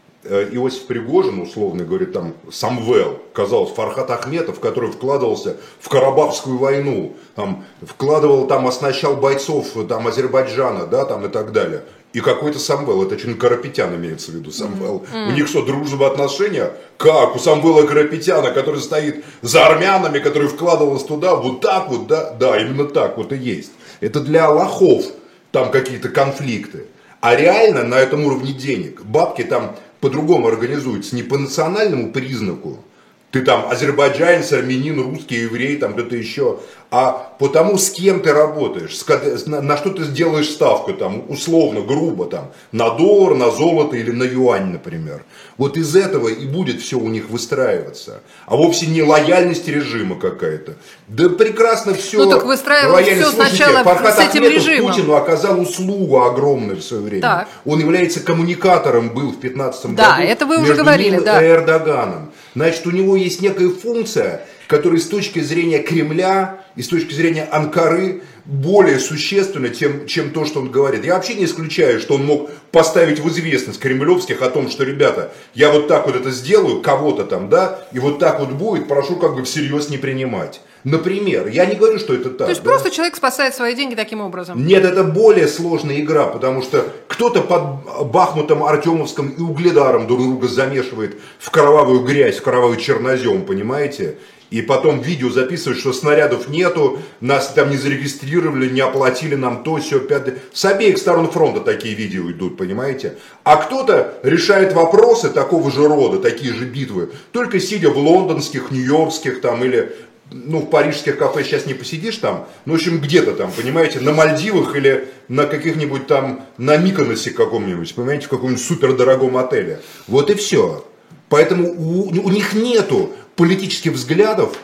Иосиф Пригожин, условно говорит, там Самвел, казалось, Фархат Ахметов, который вкладывался в Карабахскую войну, там, вкладывал, там, оснащал бойцов там, Азербайджана, да, там, и так далее. И какой-то Самвел, это очень Карапетян имеется в виду, Самвел. Mm-hmm. У них что, дружбы отношения? Как? У Самвела Карапетяна, который стоит за армянами, который вкладывался туда, вот так вот, да? Да, именно так вот и есть. Это для лохов там какие-то конфликты. А реально на этом уровне денег бабки там по-другому организуются, не по национальному признаку, ты там азербайджанец, армянин, русский, еврей, там кто-то еще, а по тому, с кем ты работаешь, на что ты сделаешь ставку, там, условно, грубо, там, на доллар, на золото или на юань, например. Вот из этого и будет все у них выстраиваться. А вовсе не лояльность режима какая-то. Да прекрасно все. Ну так выстраивалось все сначала Фархат с этим Ахметов режимом. Путину оказал услугу огромную в свое время. Так. Он является коммуникатором, был в пятнадцатом да, году это вы уже между говорили, ним да. и Эрдоганом. Значит, у него есть некая функция, которая с точки зрения Кремля и с точки зрения Анкары более существенна, чем, чем то, что он говорит. Я вообще не исключаю, что он мог поставить в известность кремлевских о том, что, ребята, я вот так вот это сделаю, кого-то там, да, и вот так вот будет, прошу как бы всерьез не принимать. Например, я не говорю, что это так. То есть да? просто человек спасает свои деньги таким образом? Нет, это более сложная игра, потому что кто-то под Бахмутом, Артемовском и Угледаром друг друга замешивает в кровавую грязь, в кровавый чернозем, понимаете? И потом видео записывают, что снарядов нету, нас там не зарегистрировали, не оплатили нам то, сё, пятое. С обеих сторон фронта такие видео идут, понимаете? А кто-то решает вопросы такого же рода, такие же битвы, только сидя в лондонских, нью-йоркских там или... Ну, в парижских кафе сейчас не посидишь там, ну, в общем, где-то там, понимаете, на Мальдивах или на каких-нибудь там, на Миконосе каком-нибудь, понимаете, в каком-нибудь супердорогом отеле. Вот и все. Поэтому у, у них нету политических взглядов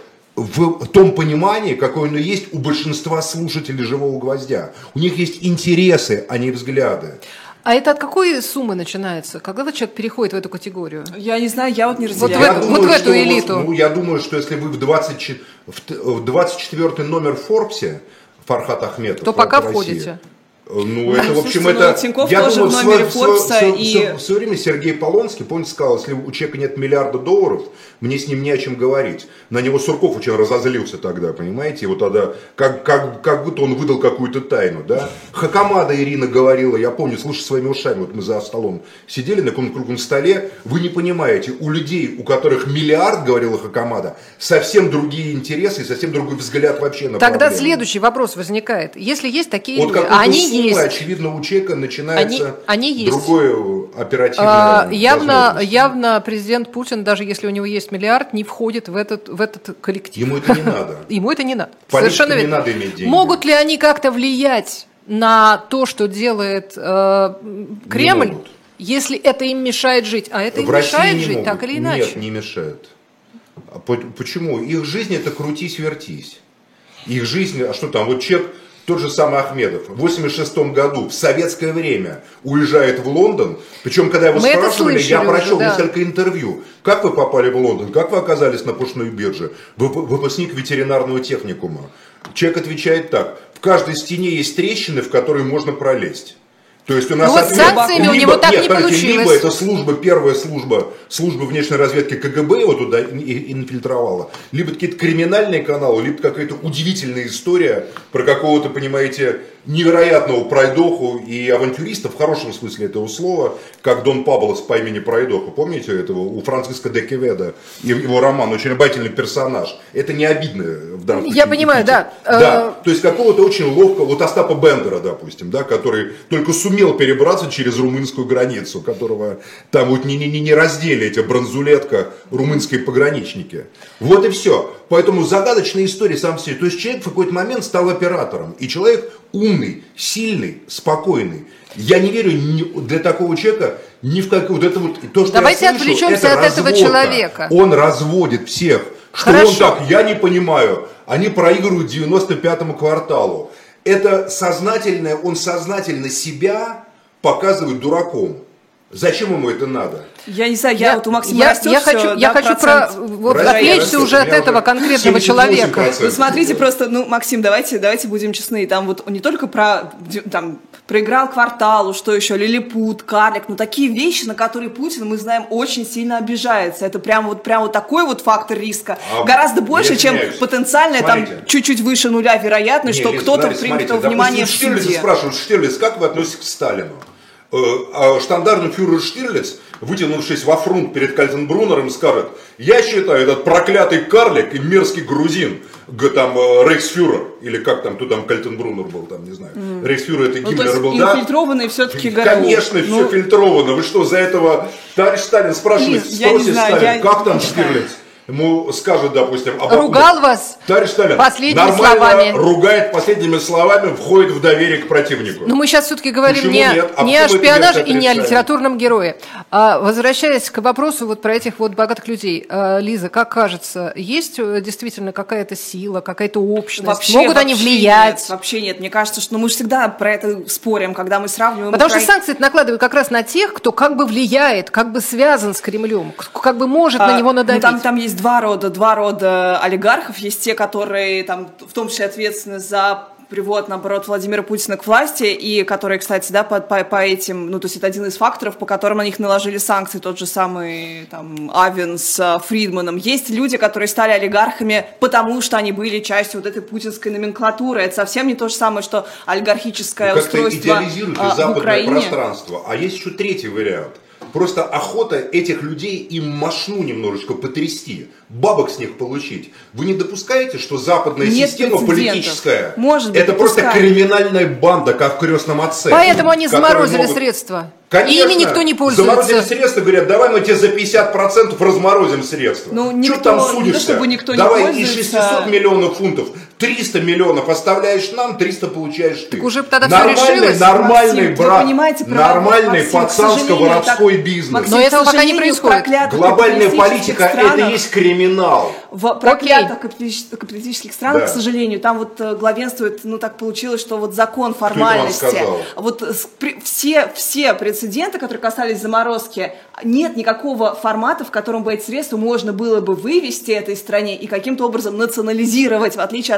в том понимании, какое оно есть у большинства слушателей «Живого гвоздя». У них есть интересы, а не взгляды. А это от какой суммы начинается? Когда вот человек переходит в эту категорию? Я не знаю, я вот не разделяю. Вот в, думаю, вот в эту что, элиту. Ну, я думаю, что если вы в двадцать, в двадцать четвёртый номер в Форбсе, Фархат Ахметов, то пока Россия, входите. Ну, это, в общем, Слушайте, это... ну, Тинькофф Я тоже думаю, в номере в свое, Форбса в свое, и... в свое, в свое время Сергей Полонский, помните, сказал, если у человека нет миллиарда долларов, мне с ним не о чем говорить. На него Сурков очень разозлился тогда, понимаете? И вот тогда, как, как, как будто он выдал какую-то тайну, да? Хакамада Ирина говорила, я помню, слушай своими ушами, вот мы за столом сидели на каком-то круглом столе, вы не понимаете, у людей, у которых миллиард, говорила Хакамада, совсем другие интересы и совсем другой взгляд вообще на Тогда проблему. следующий вопрос возникает. Если есть такие Вот люди, а они суммы, есть... очевидно, у человека начинается Они, они есть. другое оперативное а, явно, явно президент Путин, даже если у него есть миллиард, не входит в этот, в этот коллектив. Ему это не надо. Ему это не надо. Совершенно не надо иметь деньги. Могут ли они как-то влиять на то, что делает э, Кремль, если это им мешает жить? А это им в мешает России жить, могут. так или иначе? Нет, не мешает. А почему? Их жизнь это крутись-вертись. Их жизнь, а что там, вот человек, тот же самый Ахмедов, в восемьдесят шестом году, в советское время, уезжает в Лондон. Причем, когда его Мы спрашивали, я прочел уже, да. несколько интервью. Как вы попали в Лондон? Как вы оказались на поштной бирже? Вы выпускник ветеринарного техникума. Человек отвечает так. В каждой стене есть трещины, в которые можно пролезть. То есть у нас ну вот с санкциями либо, у него так нет, не смотрите, получилось. Либо это служба, первая служба, служба внешней разведки КГБ его туда инфильтровала, либо какие-то криминальные каналы, либо какая-то удивительная история про какого-то, понимаете, невероятного пройдоху и авантюриста, в хорошем смысле этого слова, как Дон Паблос по имени Пройдоха. Помните этого? У Франциско де Кеведа, его роман, очень обаятельный персонаж. Это не обидно в данном случае. Я понимаю, да. Да, то есть какого-то очень ловкого, вот Остапа Бендера, допустим, да, который только сумел перебраться через румынскую границу, которого там вот не, не, не раздели эти бронзулетка, румынские пограничники. Вот и все. Поэтому загадочная история сам по себе. То есть человек в какой-то момент стал оператором. И человек умный, сильный, спокойный. Я не верю ни, для такого человека ни в какую... Вот это вот, то, что Давайте я слышу, отвлечемся это от этого разводка. человека. Он разводит всех. Что Хорошо. он так, я не понимаю. Они проигрывают девяносто пятому кварталу. Это сознательное, он сознательно себя показывает дураком. Зачем ему это надо? Я не знаю, я, я вот у Максима я, растет я все, хочу, да, я хочу про, вот, отвлечься уже от этого конкретного человека. Вы смотрите просто, ну, Максим, давайте, давайте будем честны, там вот не только про, там, проиграл кварталу, что еще, лилипут, карлик, ну, такие вещи, на которые Путин, мы знаем, очень сильно обижается. Это прям вот, прям вот такой вот фактор риска. А Гораздо больше, чем потенциальная, там, чуть-чуть выше нуля вероятность, что кто-то примет во внимание в суде. Штирлиц спрашивают, Штирлиц, как вы относитесь к Сталину? Штандартный фюрер Штирлиц, вытянувшись во фрунт перед Кальтенбруннером, скажет: я считаю, этот проклятый карлик и мерзкий грузин, там, рейхсфюрер, или как там, кто там Кальтенбруннер был, там, не знаю, mm. рейхсфюрер это ну, Гиммлер был, да? Инфильтрованный все-таки ГРУ. Конечно, ну... все фильтровано, вы что, за этого, товарищ Сталин спрашивает, спросит Сталин, я... как там Штирлиц? Ему скажут, допустим, а ругал вас товарищ Сталин последними нормально словами. Ругает последними словами, входит в доверие к противнику. Но мы сейчас все-таки говорим Почему не, а не о шпионаже и не о литературном герое. А, возвращаясь к вопросу вот про этих вот богатых людей. А, Лиза, как кажется, есть действительно какая-то сила, какая-то общность? Вообще, Могут вообще они влиять? Нет, вообще нет. Мне кажется, что ну, мы же всегда про это спорим, когда мы сравниваем... Потому Укра... что санкции накладывают как раз на тех, кто как бы влияет, как бы связан с Кремлем, как бы может а, на него надавить. Ну, там, там есть два рода, два рода олигархов. Есть те, которые там, в том числе ответственны за привод, наоборот, Владимира Путина к власти, и которые, кстати, да, по, по, по этим, ну, то есть это один из факторов, по которым на них наложили санкции, тот же самый, там, Авен с Фридманом. Есть люди, которые стали олигархами, потому что они были частью вот этой путинской номенклатуры. Это совсем не то же самое, что олигархическое Вы устройство как-то идеализируете а, западное в Украине. Пространство. А есть еще третий вариант. Просто охота этих людей им мошну немножечко потрясти, бабок с них получить. Вы не допускаете, что западная Нет система политическая, Может быть, это допускаем. просто криминальная банда, как в «Крестном отце». Поэтому они заморозили могут... средства. Конечно, и ими никто не пользуется. Заморозили средства, говорят, давай мы тебе за пятьдесят процентов разморозим средства. Ну, Что никто, там судишься? Не то, никто давай не из шестисот миллионов фунтов триста миллионов оставляешь нам, триста получаешь ты. Так уже тогда нормальный, все решилось. Нормальный, Максим, брат, понимаете, нормальный пацанско-воровской так, бизнес. Максим, но этого пока не происходит. Глобальная политика странах, это и есть криминал. В проклятых капиталистических странах, да. к сожалению, там вот главенствует, ну так получилось, что вот закон формальности. Вот все, все прецеденты, которые касались заморозки, нет никакого формата, в котором бы эти средства можно было бы вывести этой стране и каким-то образом национализировать, в отличие от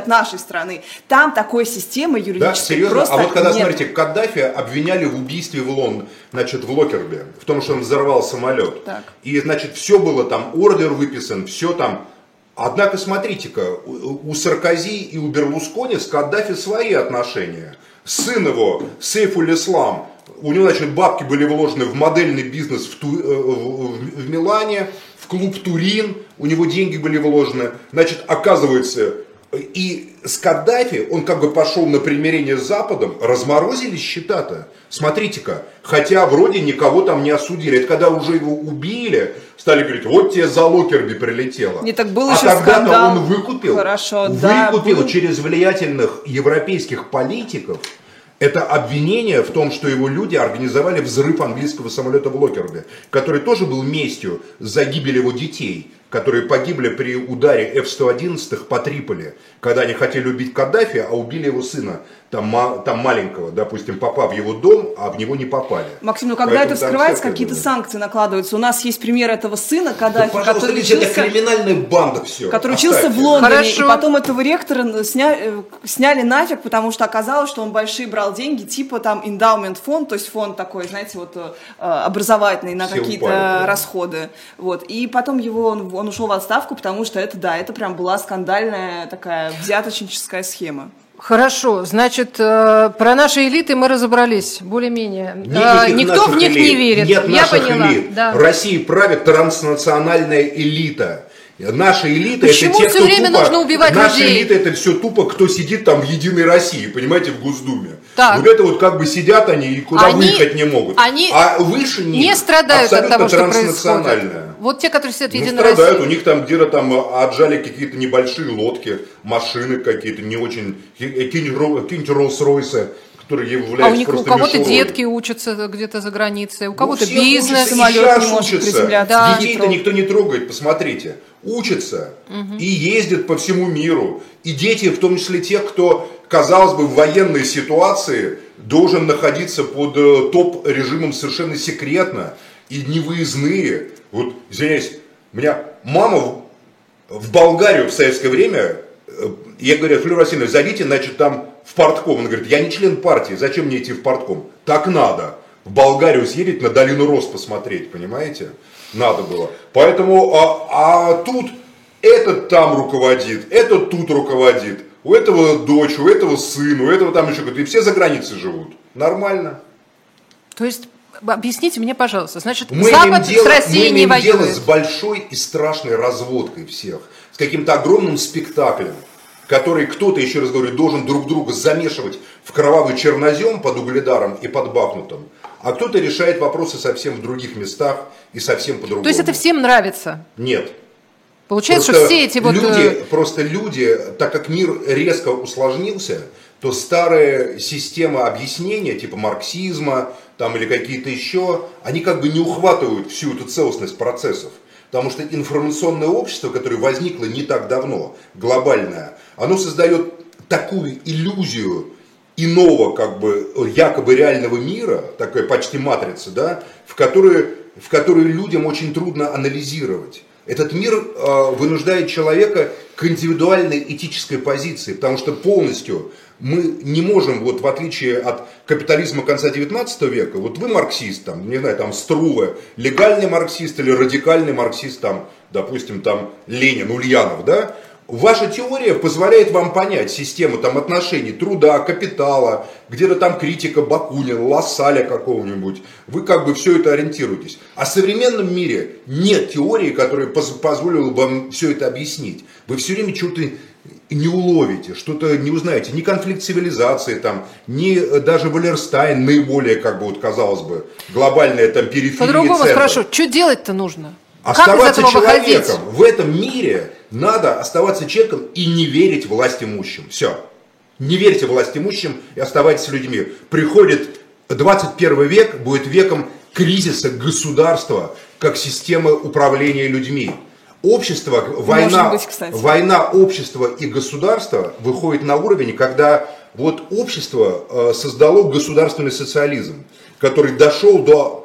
нашей страны. Там такой системы юридической да, серьезно? просто А вот когда, нет. смотрите, Каддафи обвиняли в убийстве в Лондоне, значит, в Локерби, в том, что он взорвал самолет. Так. И, значит, все было там, ордер выписан, все там. Однако, смотрите-ка, у Саркози и у Берлускони с Каддафи свои отношения. Сын его, Сейфуль-Ислам, у него, значит, бабки были вложены в модельный бизнес в, Ту, в, в Милане, в клуб Турин, у него деньги были вложены. Значит, оказывается, и с Каддафи он как бы пошел на примирение с Западом, разморозили счета-то. Смотрите-ка, хотя вроде никого там не осудили. Это когда уже его убили, стали говорить, вот тебе за Локерби прилетело. Не, так был а еще тогда-то скандал. он выкупил, Хорошо, выкупил да, был... через влиятельных европейских политиков это обвинение в том, что его люди организовали взрыв английского самолета в Локерби, который тоже был местью за гибель его детей, которые погибли при ударе эф сто одиннадцать по Триполи, когда они хотели убить Каддафи, а убили его сына, там, там маленького, допустим, попав в его дом, а в него не попали. Максим, ну когда Поэтому это вскрывается, какие-то было. санкции накладываются. У нас есть пример этого сына Каддафи, да, который учился, это криминальная банда все. Который Оставьте. учился в Лондоне, Хорошо. и потом этого ректора сняли, сняли нафиг, потому что оказалось, что он большие брал деньги, типа там эндаумент фонд, то есть фонд такой, знаете, вот образовательный на все какие-то упали, да. расходы. Вот. И потом его, он, он ушел в отставку, потому что это, да, это прям была скандальная такая взяточническая схема. Хорошо, значит, э, про наши элиты мы разобрались, более-менее. Э, никто в них элит. не верит. Нет Я наших поняла. элит. Да. России правит транснациональная элита. Наша элита Почему это те, все кто время тупо, нужно убивать наша людей? элита это все тупо, кто сидит там в Единой России, понимаете, в Госдуме. Так. Вот это вот как бы сидят они и куда они, выехать не могут. Они а выше них не страдают от того, что происходит. Вот те, которые сидят в ну, Единой страдают, России. У них там где-то там отжали какие-то небольшие лодки, машины какие-то, не очень, какие-нибудь Роллс-Ройсы, которые являются а у них просто у кого-то мишурой. детки учатся где-то за границей, у кого-то ну, бизнес, самолет не может учатся. Да. Детей-то никто не трогает, посмотрите. Учатся угу. и ездят по всему миру. И дети, в том числе те, кто, казалось бы, в военной ситуации должен находиться под э, топ-режимом совершенно секретно и невыездные. Вот, извиняюсь, у меня мама в, в Болгарию в советское время, э, я говорю, Флюра Васильевна, зайдите, значит, там в партком. Она говорит, я не член партии, зачем мне идти в партком? Так надо. В Болгарию съездить, на долину Рос посмотреть, понимаете? Надо было. Поэтому, а, а тут этот там руководит, этот тут руководит. У этого дочь, у этого сын, у этого там еще кто-то. И все за границей живут. Нормально. То есть, объясните мне, пожалуйста, значит, мы Запад дело, с Россией мы не воюет. Мы имеем дело воюет. с большой и страшной разводкой всех. С каким-то огромным спектаклем, который кто-то, еще раз говорю, должен друг друга замешивать в кровавый чернозем под Угледаром и под Бахмутом. А кто-то решает вопросы совсем в других местах и совсем по-другому. То есть это всем нравится? Нет. Получается, просто что все эти вот... Люди, просто люди, так как мир резко усложнился, то старая система объяснения, типа марксизма там, или какие-то еще, они как бы не ухватывают всю эту целостность процессов. Потому что информационное общество, которое возникло не так давно, глобальное, оно создает такую иллюзию иного, как бы, якобы реального мира, такая почти матрица, да, в которую, в которую людям очень трудно анализировать. Этот мир э, вынуждает человека к индивидуальной этической позиции, потому что полностью мы не можем, вот в отличие от капитализма конца девятнадцатого века, вот вы марксист, там, не знаю, там Струве, легальный марксист или радикальный марксист, там, допустим, там Ленин, Ульянов, да, ваша теория позволяет вам понять систему там, отношений труда, капитала, где-то там критика Бакунина, Лассаля какого-нибудь. Вы как бы все это ориентируетесь. А в современном мире нет теории, которая поз- позволила бы вам все это объяснить. Вы все время что-то не уловите, что-то не узнаете. Ни конфликт цивилизации, там, ни даже Валерстайн, наиболее, как бы, вот, казалось бы, глобальная там периферия. По-другому центра. Хорошо, что делать-то нужно? Оставаться как из этого человеком выходить? в этом мире надо оставаться человеком и не верить власть имущим. Все. Не верьте власть имущим и оставайтесь людьми. Приходит двадцать первый век, будет веком кризиса государства как системы управления людьми. Общество, война, быть, война общества и государства выходит на уровень, когда вот общество создало государственный социализм, который дошел до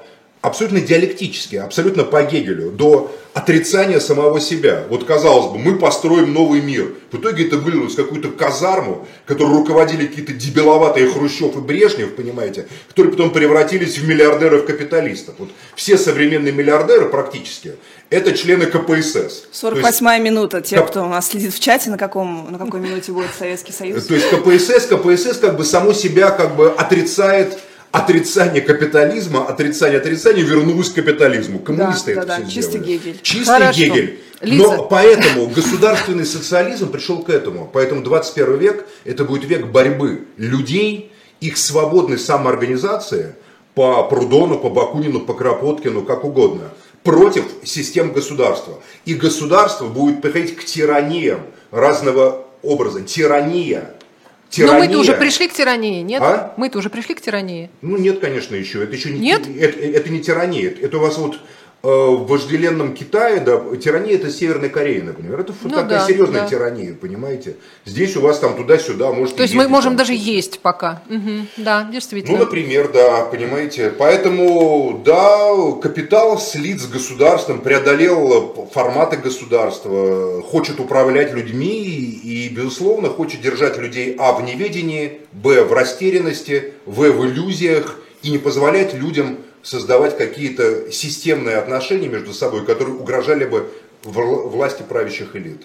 абсолютно диалектически, абсолютно по Гегелю, до отрицания самого себя. Вот казалось бы, мы построим новый мир. В итоге это вылилось в какую-то казарму, которую руководили какие-то дебиловатые Хрущев и Брежнев, понимаете, которые потом превратились в миллиардеров-капиталистов. Вот все современные миллиардеры практически это члены ка пэ эс эс. сорок восьмая минута. Те, кто у нас следит в чате, на, каком, на какой минуте будет Советский Союз. То есть ка пэ эс эс, ка пэ эс эс как бы само себя как бы отрицает. Отрицание капитализма, отрицание отрицания вернулось к капитализму. Коммунисты да, это да, все да. сделали. Чистый Гегель. Чистый Хорошо. Гегель. Лиза. Но поэтому государственный социализм пришел к этому. Поэтому двадцать первый век это будет век борьбы людей, их свободной самоорганизации по Прудону, по Бакунину, по Кропоткину, как угодно, против систем государства. И государство будет приходить к тираниям разного образа. Тирания. Но мы-то уже пришли к тирании, нет? А? Мы-то уже пришли к тирании. Ну нет, конечно, еще. Это еще не, Нет? Это, это не тирания. Это у вас вот э, в вожделенном Китае, да, тирания это Северная Корея, например. Это ну, такая да, серьезная да. тирания, понимаете? Здесь у вас там туда-сюда может. То есть мы можем там даже есть пока. Угу. Да, действительно. Ну, например, да, понимаете. Поэтому, да, капитал слит с государством, преодолел форматы государства, хочет управлять людьми и, безусловно, хочет держать людей а. в неведении, б. в растерянности, в. в иллюзиях и не позволять людям создавать какие-то системные отношения между собой, которые угрожали бы власти правящих элит.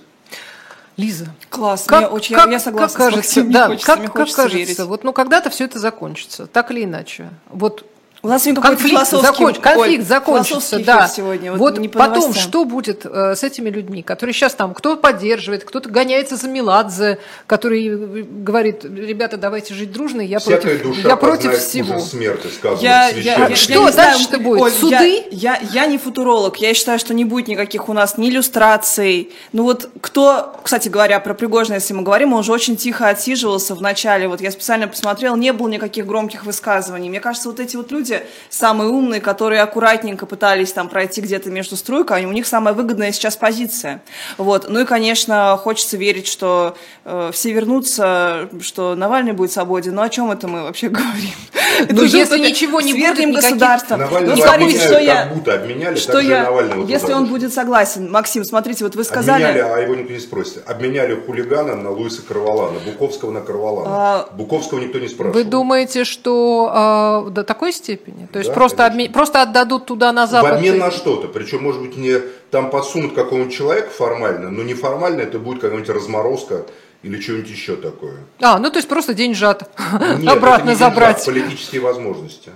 Лиза, класс, как, мне очень, как, я согласна как с кажется, Максимом, да, хочется, как, мне как хочется кажется, верить. вот, ну когда-то все это закончится, так или иначе. Вот у нас сегодня какой-то конфликт, философский, законч, конфликт Оль, закончится, да. Сегодня, вот вот не по потом, новостям. Что будет э, с этими людьми, которые сейчас там, кто поддерживает, кто-то гоняется за Меладзе, который говорит, ребята, давайте жить дружно, я Всякая против, душа я против всего. Смерти, я, я, я, что я дальше-то будет? Оль, Суды? Я, я, я не футуролог, я считаю, что не будет никаких у нас ни иллюстраций. Ну вот кто, кстати говоря, про Пригожина, если мы говорим, он уже очень тихо отсиживался в начале. Вот я специально посмотрела, не было никаких громких высказываний. Мне кажется, вот эти вот люди самые умные, которые аккуратненько пытались там пройти где-то между стройкой, у них самая выгодная сейчас позиция. Вот. Ну и, конечно, хочется верить, что э, все вернутся, что Навальный будет свободен. Но о чем это мы вообще говорим? Ну, если ничего не будет, никаких... государства. Навального ну, смотрите, обменяли, что как я... будто обменяли, что так же я... Навального Если туда он вышли. будет согласен. Максим, смотрите, вот вы сказали... Обменяли, а его никто не спросит. Обменяли хулигана на Луиса Карвалана, Буковского на Карвалана. А... Буковского никто не спрашивал. Вы думаете, что э, до такой степени? То есть да, просто, обме... просто отдадут туда на Запад? В обмен на что-то. Причем, может быть, не там подсунут какого-нибудь человека формально, но неформально это будет какая-нибудь разморозка или что-нибудь еще такое. А, ну то есть просто деньжат Нет, обратно это не забрать. Деньжат, политические возможности.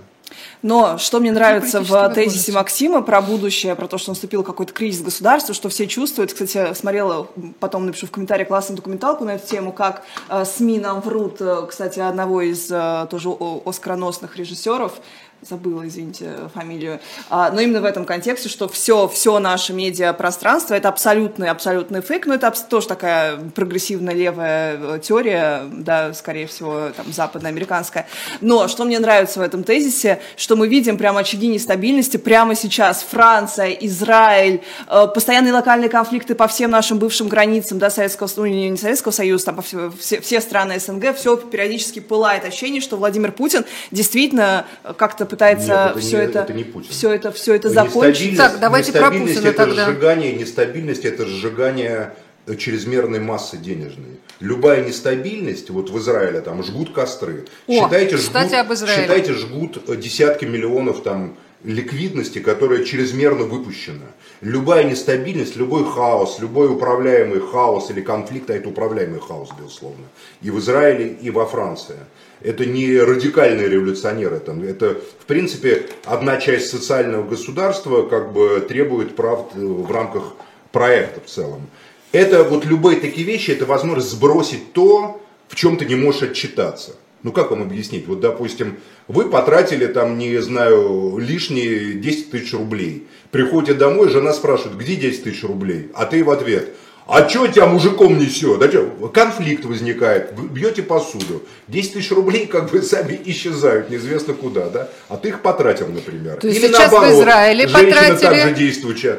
Но что мне нравится в тезисе Максима про будущее, про то, что наступил какой-то кризис государства, что все чувствуют. Кстати, смотрела, потом напишу в комментариях классную документалку на эту тему, как э, СМИ нам врут, э, кстати, одного из э, тоже оскароносных режиссеров, забыла, извините, фамилию, а, но именно в этом контексте, что все, все наше медиапространство это абсолютный, абсолютный фейк, но это тоже такая прогрессивная левая теория, да, скорее всего, там, западноамериканская. Но что мне нравится в этом тезисе, что мы видим прямо очаги нестабильности прямо сейчас. Франция, Израиль, э, постоянные локальные конфликты по всем нашим бывшим границам, да, Советского, ну, не Советского Союза, там, по все, все, все страны СНГ, все периодически пылает. Ощущение, что Владимир Путин действительно как-то пытается Нет, это все, не, это, это не все это, все это закончить. Так, давайте про Путина это тогда. Сжигание, нестабильность это сжигание чрезмерной массы денежной. Любая нестабильность, вот в Израиле там жгут костры. О, считайте, кстати, жгут, об Израиле. считайте, жгут десятки миллионов там ликвидности, которая чрезмерно выпущена. Любая нестабильность, любой хаос, любой управляемый хаос или конфликт, а это управляемый хаос, безусловно, и в Израиле, и во Франции. Это не радикальные революционеры, там, это, в принципе, одна часть социального государства как бы требует прав в рамках проекта в целом. Это вот любые такие вещи, это возможность сбросить то, в чем ты не можешь отчитаться. Ну как вам объяснить? Вот, допустим, вы потратили там, не знаю, лишние десять тысяч рублей. Приходите домой, жена спрашивает, где десять тысяч рублей? А ты в ответ, а что тебя мужиком несет? А что? Конфликт возникает, вы бьете посуду. десять тысяч рублей как бы сами исчезают, неизвестно куда, да? А ты их потратил, например. То есть Или сейчас наоборот, в Израиле женщины потратили... также действуют.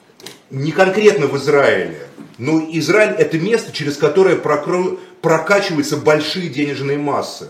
Не конкретно в Израиле, но Израиль это место, через которое прокро... прокачиваются большие денежные массы. В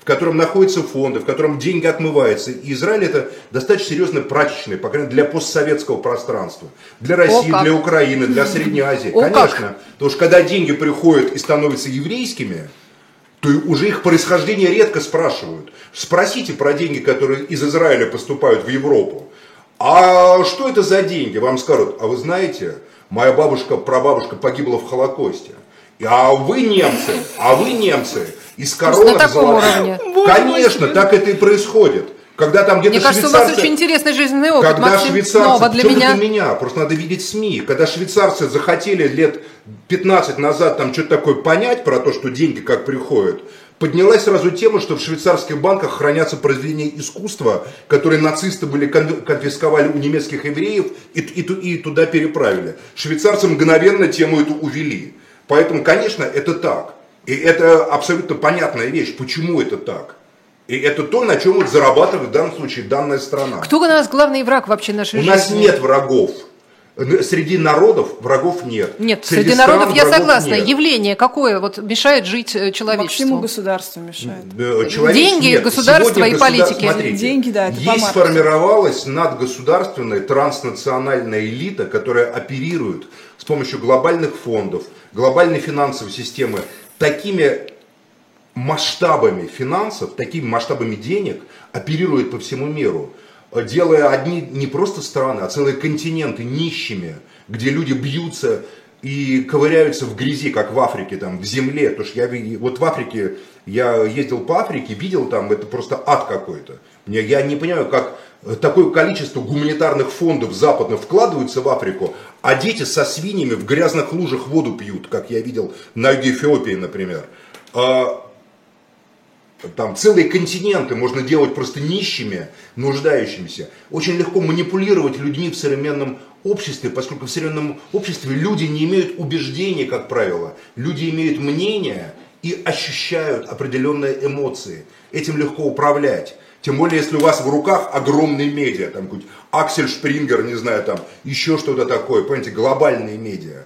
котором находятся фонды, в котором деньги отмываются. И Израиль это достаточно серьезно прачечный, по крайней мере, для постсоветского пространства. Для России, для Украины, для Средней Азии. О, конечно. как? Потому что когда деньги приходят и становятся еврейскими, то уже их происхождение редко спрашивают. Спросите про деньги, которые из Израиля поступают в Европу. А что это за деньги? Вам скажут, а вы знаете, моя бабушка, прабабушка погибла в Холокосте. А вы немцы, а вы немцы из коронок золотых. Конечно, так это и происходит. Когда там где-то Мне кажется, швейцарцы... у вас очень интересный жизненный опыт, Когда Максим, швейцарцы... снова для Что меня. для меня? Просто надо видеть СМИ. Когда швейцарцы захотели лет пятнадцать назад там что-то такое понять про то, что деньги как приходят, поднялась сразу тема, что в швейцарских банках хранятся произведения искусства, которые нацисты были конфисковали у немецких евреев и, и, и туда переправили. Швейцарцы мгновенно тему эту увели. Поэтому, конечно, это так. И это абсолютно понятная вещь. Почему это так? И это то, на чем вот зарабатывает в данном случае данная страна. Кто у нас главный враг вообще нашей У жизни? нас нет врагов. Среди народов врагов нет. Нет, среди, среди стран народов я врагов согласна. нет. Явление какое вот мешает жить человечеству? Максиму государству мешает. Человечеству Деньги, нет. государство Сегодня и государ- политики. Смотрите, Деньги, да, это есть по Марксу. сформировалась надгосударственная транснациональная элита, которая оперирует с помощью глобальных фондов, глобальной финансовой системы такими масштабами финансов, такими масштабами денег, оперирует по всему миру, делая одни не просто страны, а целые континенты нищими, где люди бьются и ковыряются в грязи, как в Африке, там, в земле. Потому что я вот в Африке, я ездил по Африке, видел там, это просто ад какой-то. Я не понимаю, как такое количество гуманитарных фондов западных вкладываются в Африку, а дети со свиньями в грязных лужах воду пьют, как я видел на юге Эфиопии, например. Там целые континенты можно делать просто нищими, нуждающимися. Очень легко манипулировать людьми в современном обществе, поскольку в современном обществе люди не имеют убеждений, как правило. Люди имеют мнение и ощущают определенные эмоции. Этим легко управлять. Тем более, если у вас в руках огромные медиа, там какой-нибудь Аксель Шпрингер, не знаю, там еще что-то такое, понимаете, глобальные медиа.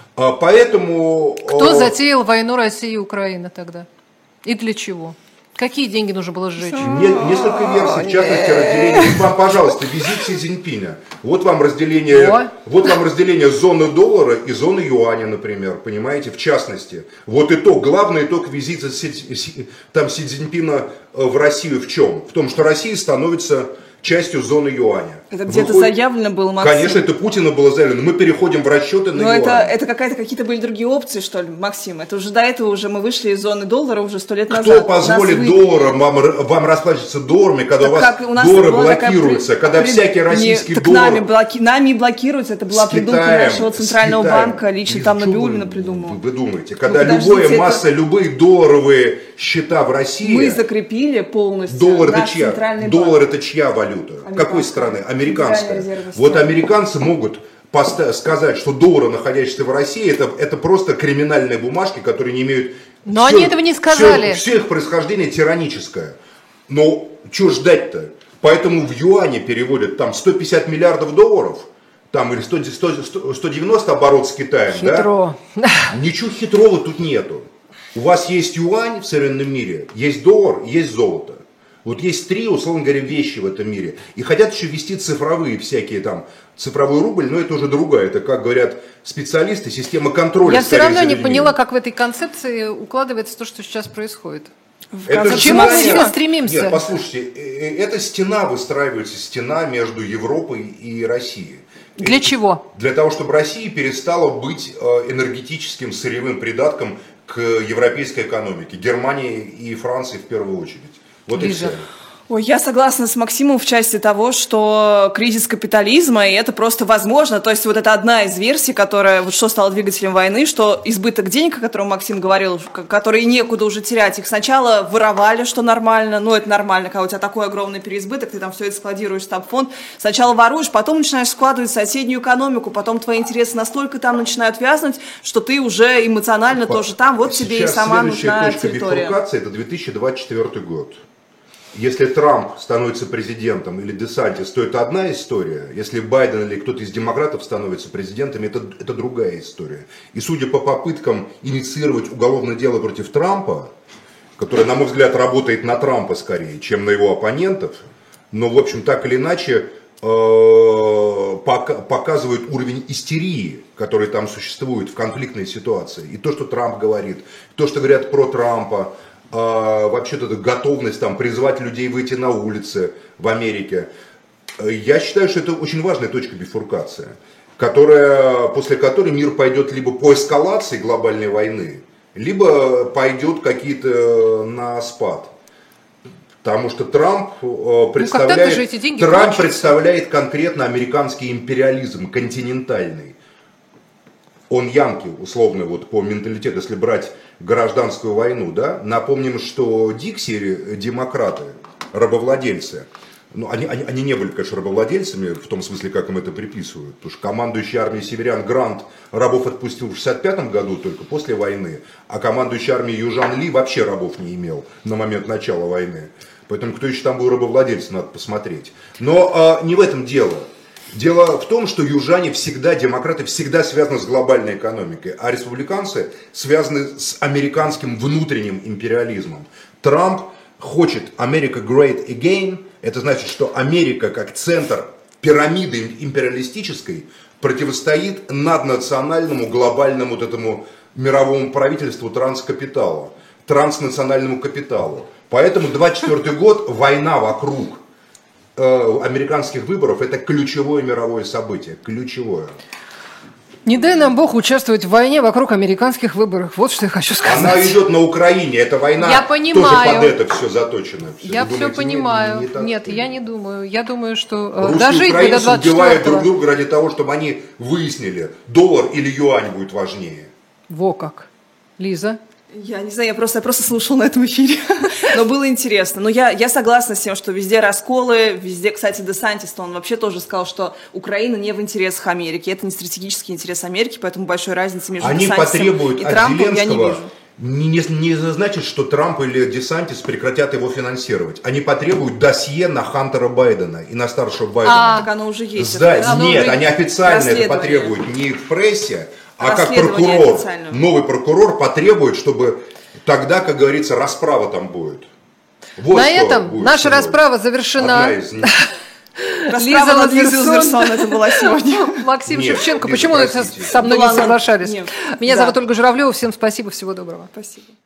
Поэтому... Кто затеял войну России и Украины тогда? И для чего? Какие деньги нужно было сжечь? Не, несколько версий, в частности, разделение. Вот вам, пожалуйста, визит Си Цзиньпиня. Вот вам разделение, О. вот вам разделение зоны доллара и зоны юаня, например, понимаете, в частности. Вот итог, главный итог визита Си, Си, там, Си Цзиньпина в Россию в чем? В том, что Россия становится частью зоны юаня. Это где-то Выходит... заявлено было, Максим? Конечно, это Путина было заявлено. Мы переходим в расчеты на Но юань. это, это какая-то, какие-то были другие опции, что ли, Максим? Это уже до этого уже мы вышли из зоны доллара уже сто лет Кто назад. Кто позволит Нас долларом вам, вам расплачиваться долларами, когда Так у вас, как у нас доллары была такая блокируются, при- когда при- всякий не, российский так доллар... Нами, блоки... нами блокируется, это была С придумка Китаем, нашего с центрального Китаем. банка, лично И там что Набиуллина вы- придумала. Вы думаете, когда Ну, подождите, любая это- масса, любые долларовые счета в России... Мы закрепили полностью Доллар это наш чья? центральный Доллар банк. это чья валюта? Американская. Какой страны? Американская. Федеральная резервная Вот система. американцы могут поста- сказать, что доллары, находящиеся в России, это, это просто криминальные бумажки, которые не имеют... Но они этого не сказали. Все, все их происхождение тираническое. Но что ждать-то? Поэтому в юане переводят там сто пятьдесят миллиардов долларов, там или сто, сто, сто девяносто оборот с Китаем. Хитро. Да? Ничего хитрого тут нету. У вас есть юань в современном мире, есть доллар, есть золото. Вот есть три, условно говоря, вещи в этом мире. И хотят еще ввести цифровые всякие там, цифровой рубль, но это уже другая. Это, как говорят специалисты, система контроля. Я все равно за не людьми. поняла, как в этой концепции укладывается то, что сейчас происходит. Это К же чему мы стена- все стремимся? Нет, послушайте, э, э, эта стена выстраивается, стена между Европой и Россией. Для Э, чего? Для того, чтобы Россия перестала быть э, энергетическим сырьевым придатком к европейской экономике, Германии и Франции в первую очередь. Вот и Лиза. все. Ой, я согласна с Максимом в части того, что кризис капитализма, и это просто возможно. То есть вот это одна из версий, которая, вот что стало двигателем войны, что избыток денег, о котором Максим говорил, к- которые некуда уже терять, их сначала воровали, что нормально, ну это нормально, когда у тебя такой огромный переизбыток, ты там все это складируешь в стабфонд, сначала воруешь, потом начинаешь складывать соседнюю экономику, потом твои интересы настолько там начинают вязнуть, что ты уже эмоционально тоже там, вот тебе и Сейчас сама следующая нужна точка территория. бифуркации – это две тысячи двадцать четвёртый год. Если Трамп становится президентом или Десантис, то это одна история. Если Байден или кто-то из демократов становится президентом, это, это другая история. И судя по попыткам инициировать уголовное дело против Трампа, которая, на мой взгляд, работает на Трампа скорее, чем на его оппонентов, но, в общем, так или иначе, показывает уровень истерии, который там существует в конфликтной ситуации. И то, что Трамп говорит, то, что говорят про Трампа, вообще-то готовность там призвать людей выйти на улицы в Америке. Я считаю, что это очень важная точка бифуркации, которая, после которой мир пойдет либо по эскалации глобальной войны, либо пойдет какие-то на спад. Потому что Трамп представляет, ну, эти деньги Трамп кончатся. представляет конкретно американский империализм, континентальный. Он янки, условно, вот по менталитету, если брать гражданскую войну, да. Напомним, что Дикси, демократы, рабовладельцы, ну, они, они, они не были, конечно, рабовладельцами, в том смысле, как им это приписывают. Потому что командующий армией северян Грант рабов отпустил в шестьдесят пятом году, только после войны. А командующий армией Южан Ли вообще рабов не имел на момент начала войны. Поэтому кто еще там был рабовладельцем, надо посмотреть. Но а, не в этом дело. Дело в том, что южане всегда, демократы всегда связаны с глобальной экономикой, а республиканцы связаны с американским внутренним империализмом. Трамп хочет America Great Again, это значит, что Америка как центр пирамиды империалистической противостоит наднациональному глобальному вот этому мировому правительству транскапитала, транснациональному капиталу. Поэтому двадцать четвёртый год, война вокруг э, американских выборов, это ключевое мировое событие, ключевое. Не дай нам Бог участвовать в войне вокруг американских выборов. Вот что я хочу сказать. Она идет на Украине, эта война я тоже понимаю. под это все заточено. Все. Я Вы все думаете, понимаю. нет, не, не Нет, так, я не думаю. Я думаю, что русские дожить бы до двадцать четвёртого. убивают друг друга ради того, чтобы они выяснили, доллар или юань будет важнее. Во как. Лиза? Я не знаю, я просто, я просто слушала на этом эфире, но было интересно. Но я, я согласна с тем, что везде расколы, везде, кстати, Десантис, он вообще тоже сказал, что Украина не в интересах Америки, это не стратегический интерес Америки, поэтому большой разницы между Они Десантисом и Трампом я не вижу. Не, не, не значит, что Трамп или Десантис прекратят его финансировать. Они потребуют досье на Хантера Байдена и на старшего Байдена. А, так оно уже есть. Сдать. Это, Нет, уже они официально это потребуют не в прессе, а как прокурор, новый прокурор потребует, чтобы тогда, как говорится, расправа там будет. Вот на этом будет наша сегодня. Расправа завершена. Лиза над Лизой Узерсон, это была сегодня. Максим Нет, Шевченко. Лиза, Почему вы простите. со мной Была не нам- соглашались? Нет. Меня Да. зовут Ольга Журавлева. Всем спасибо, всего доброго. Спасибо.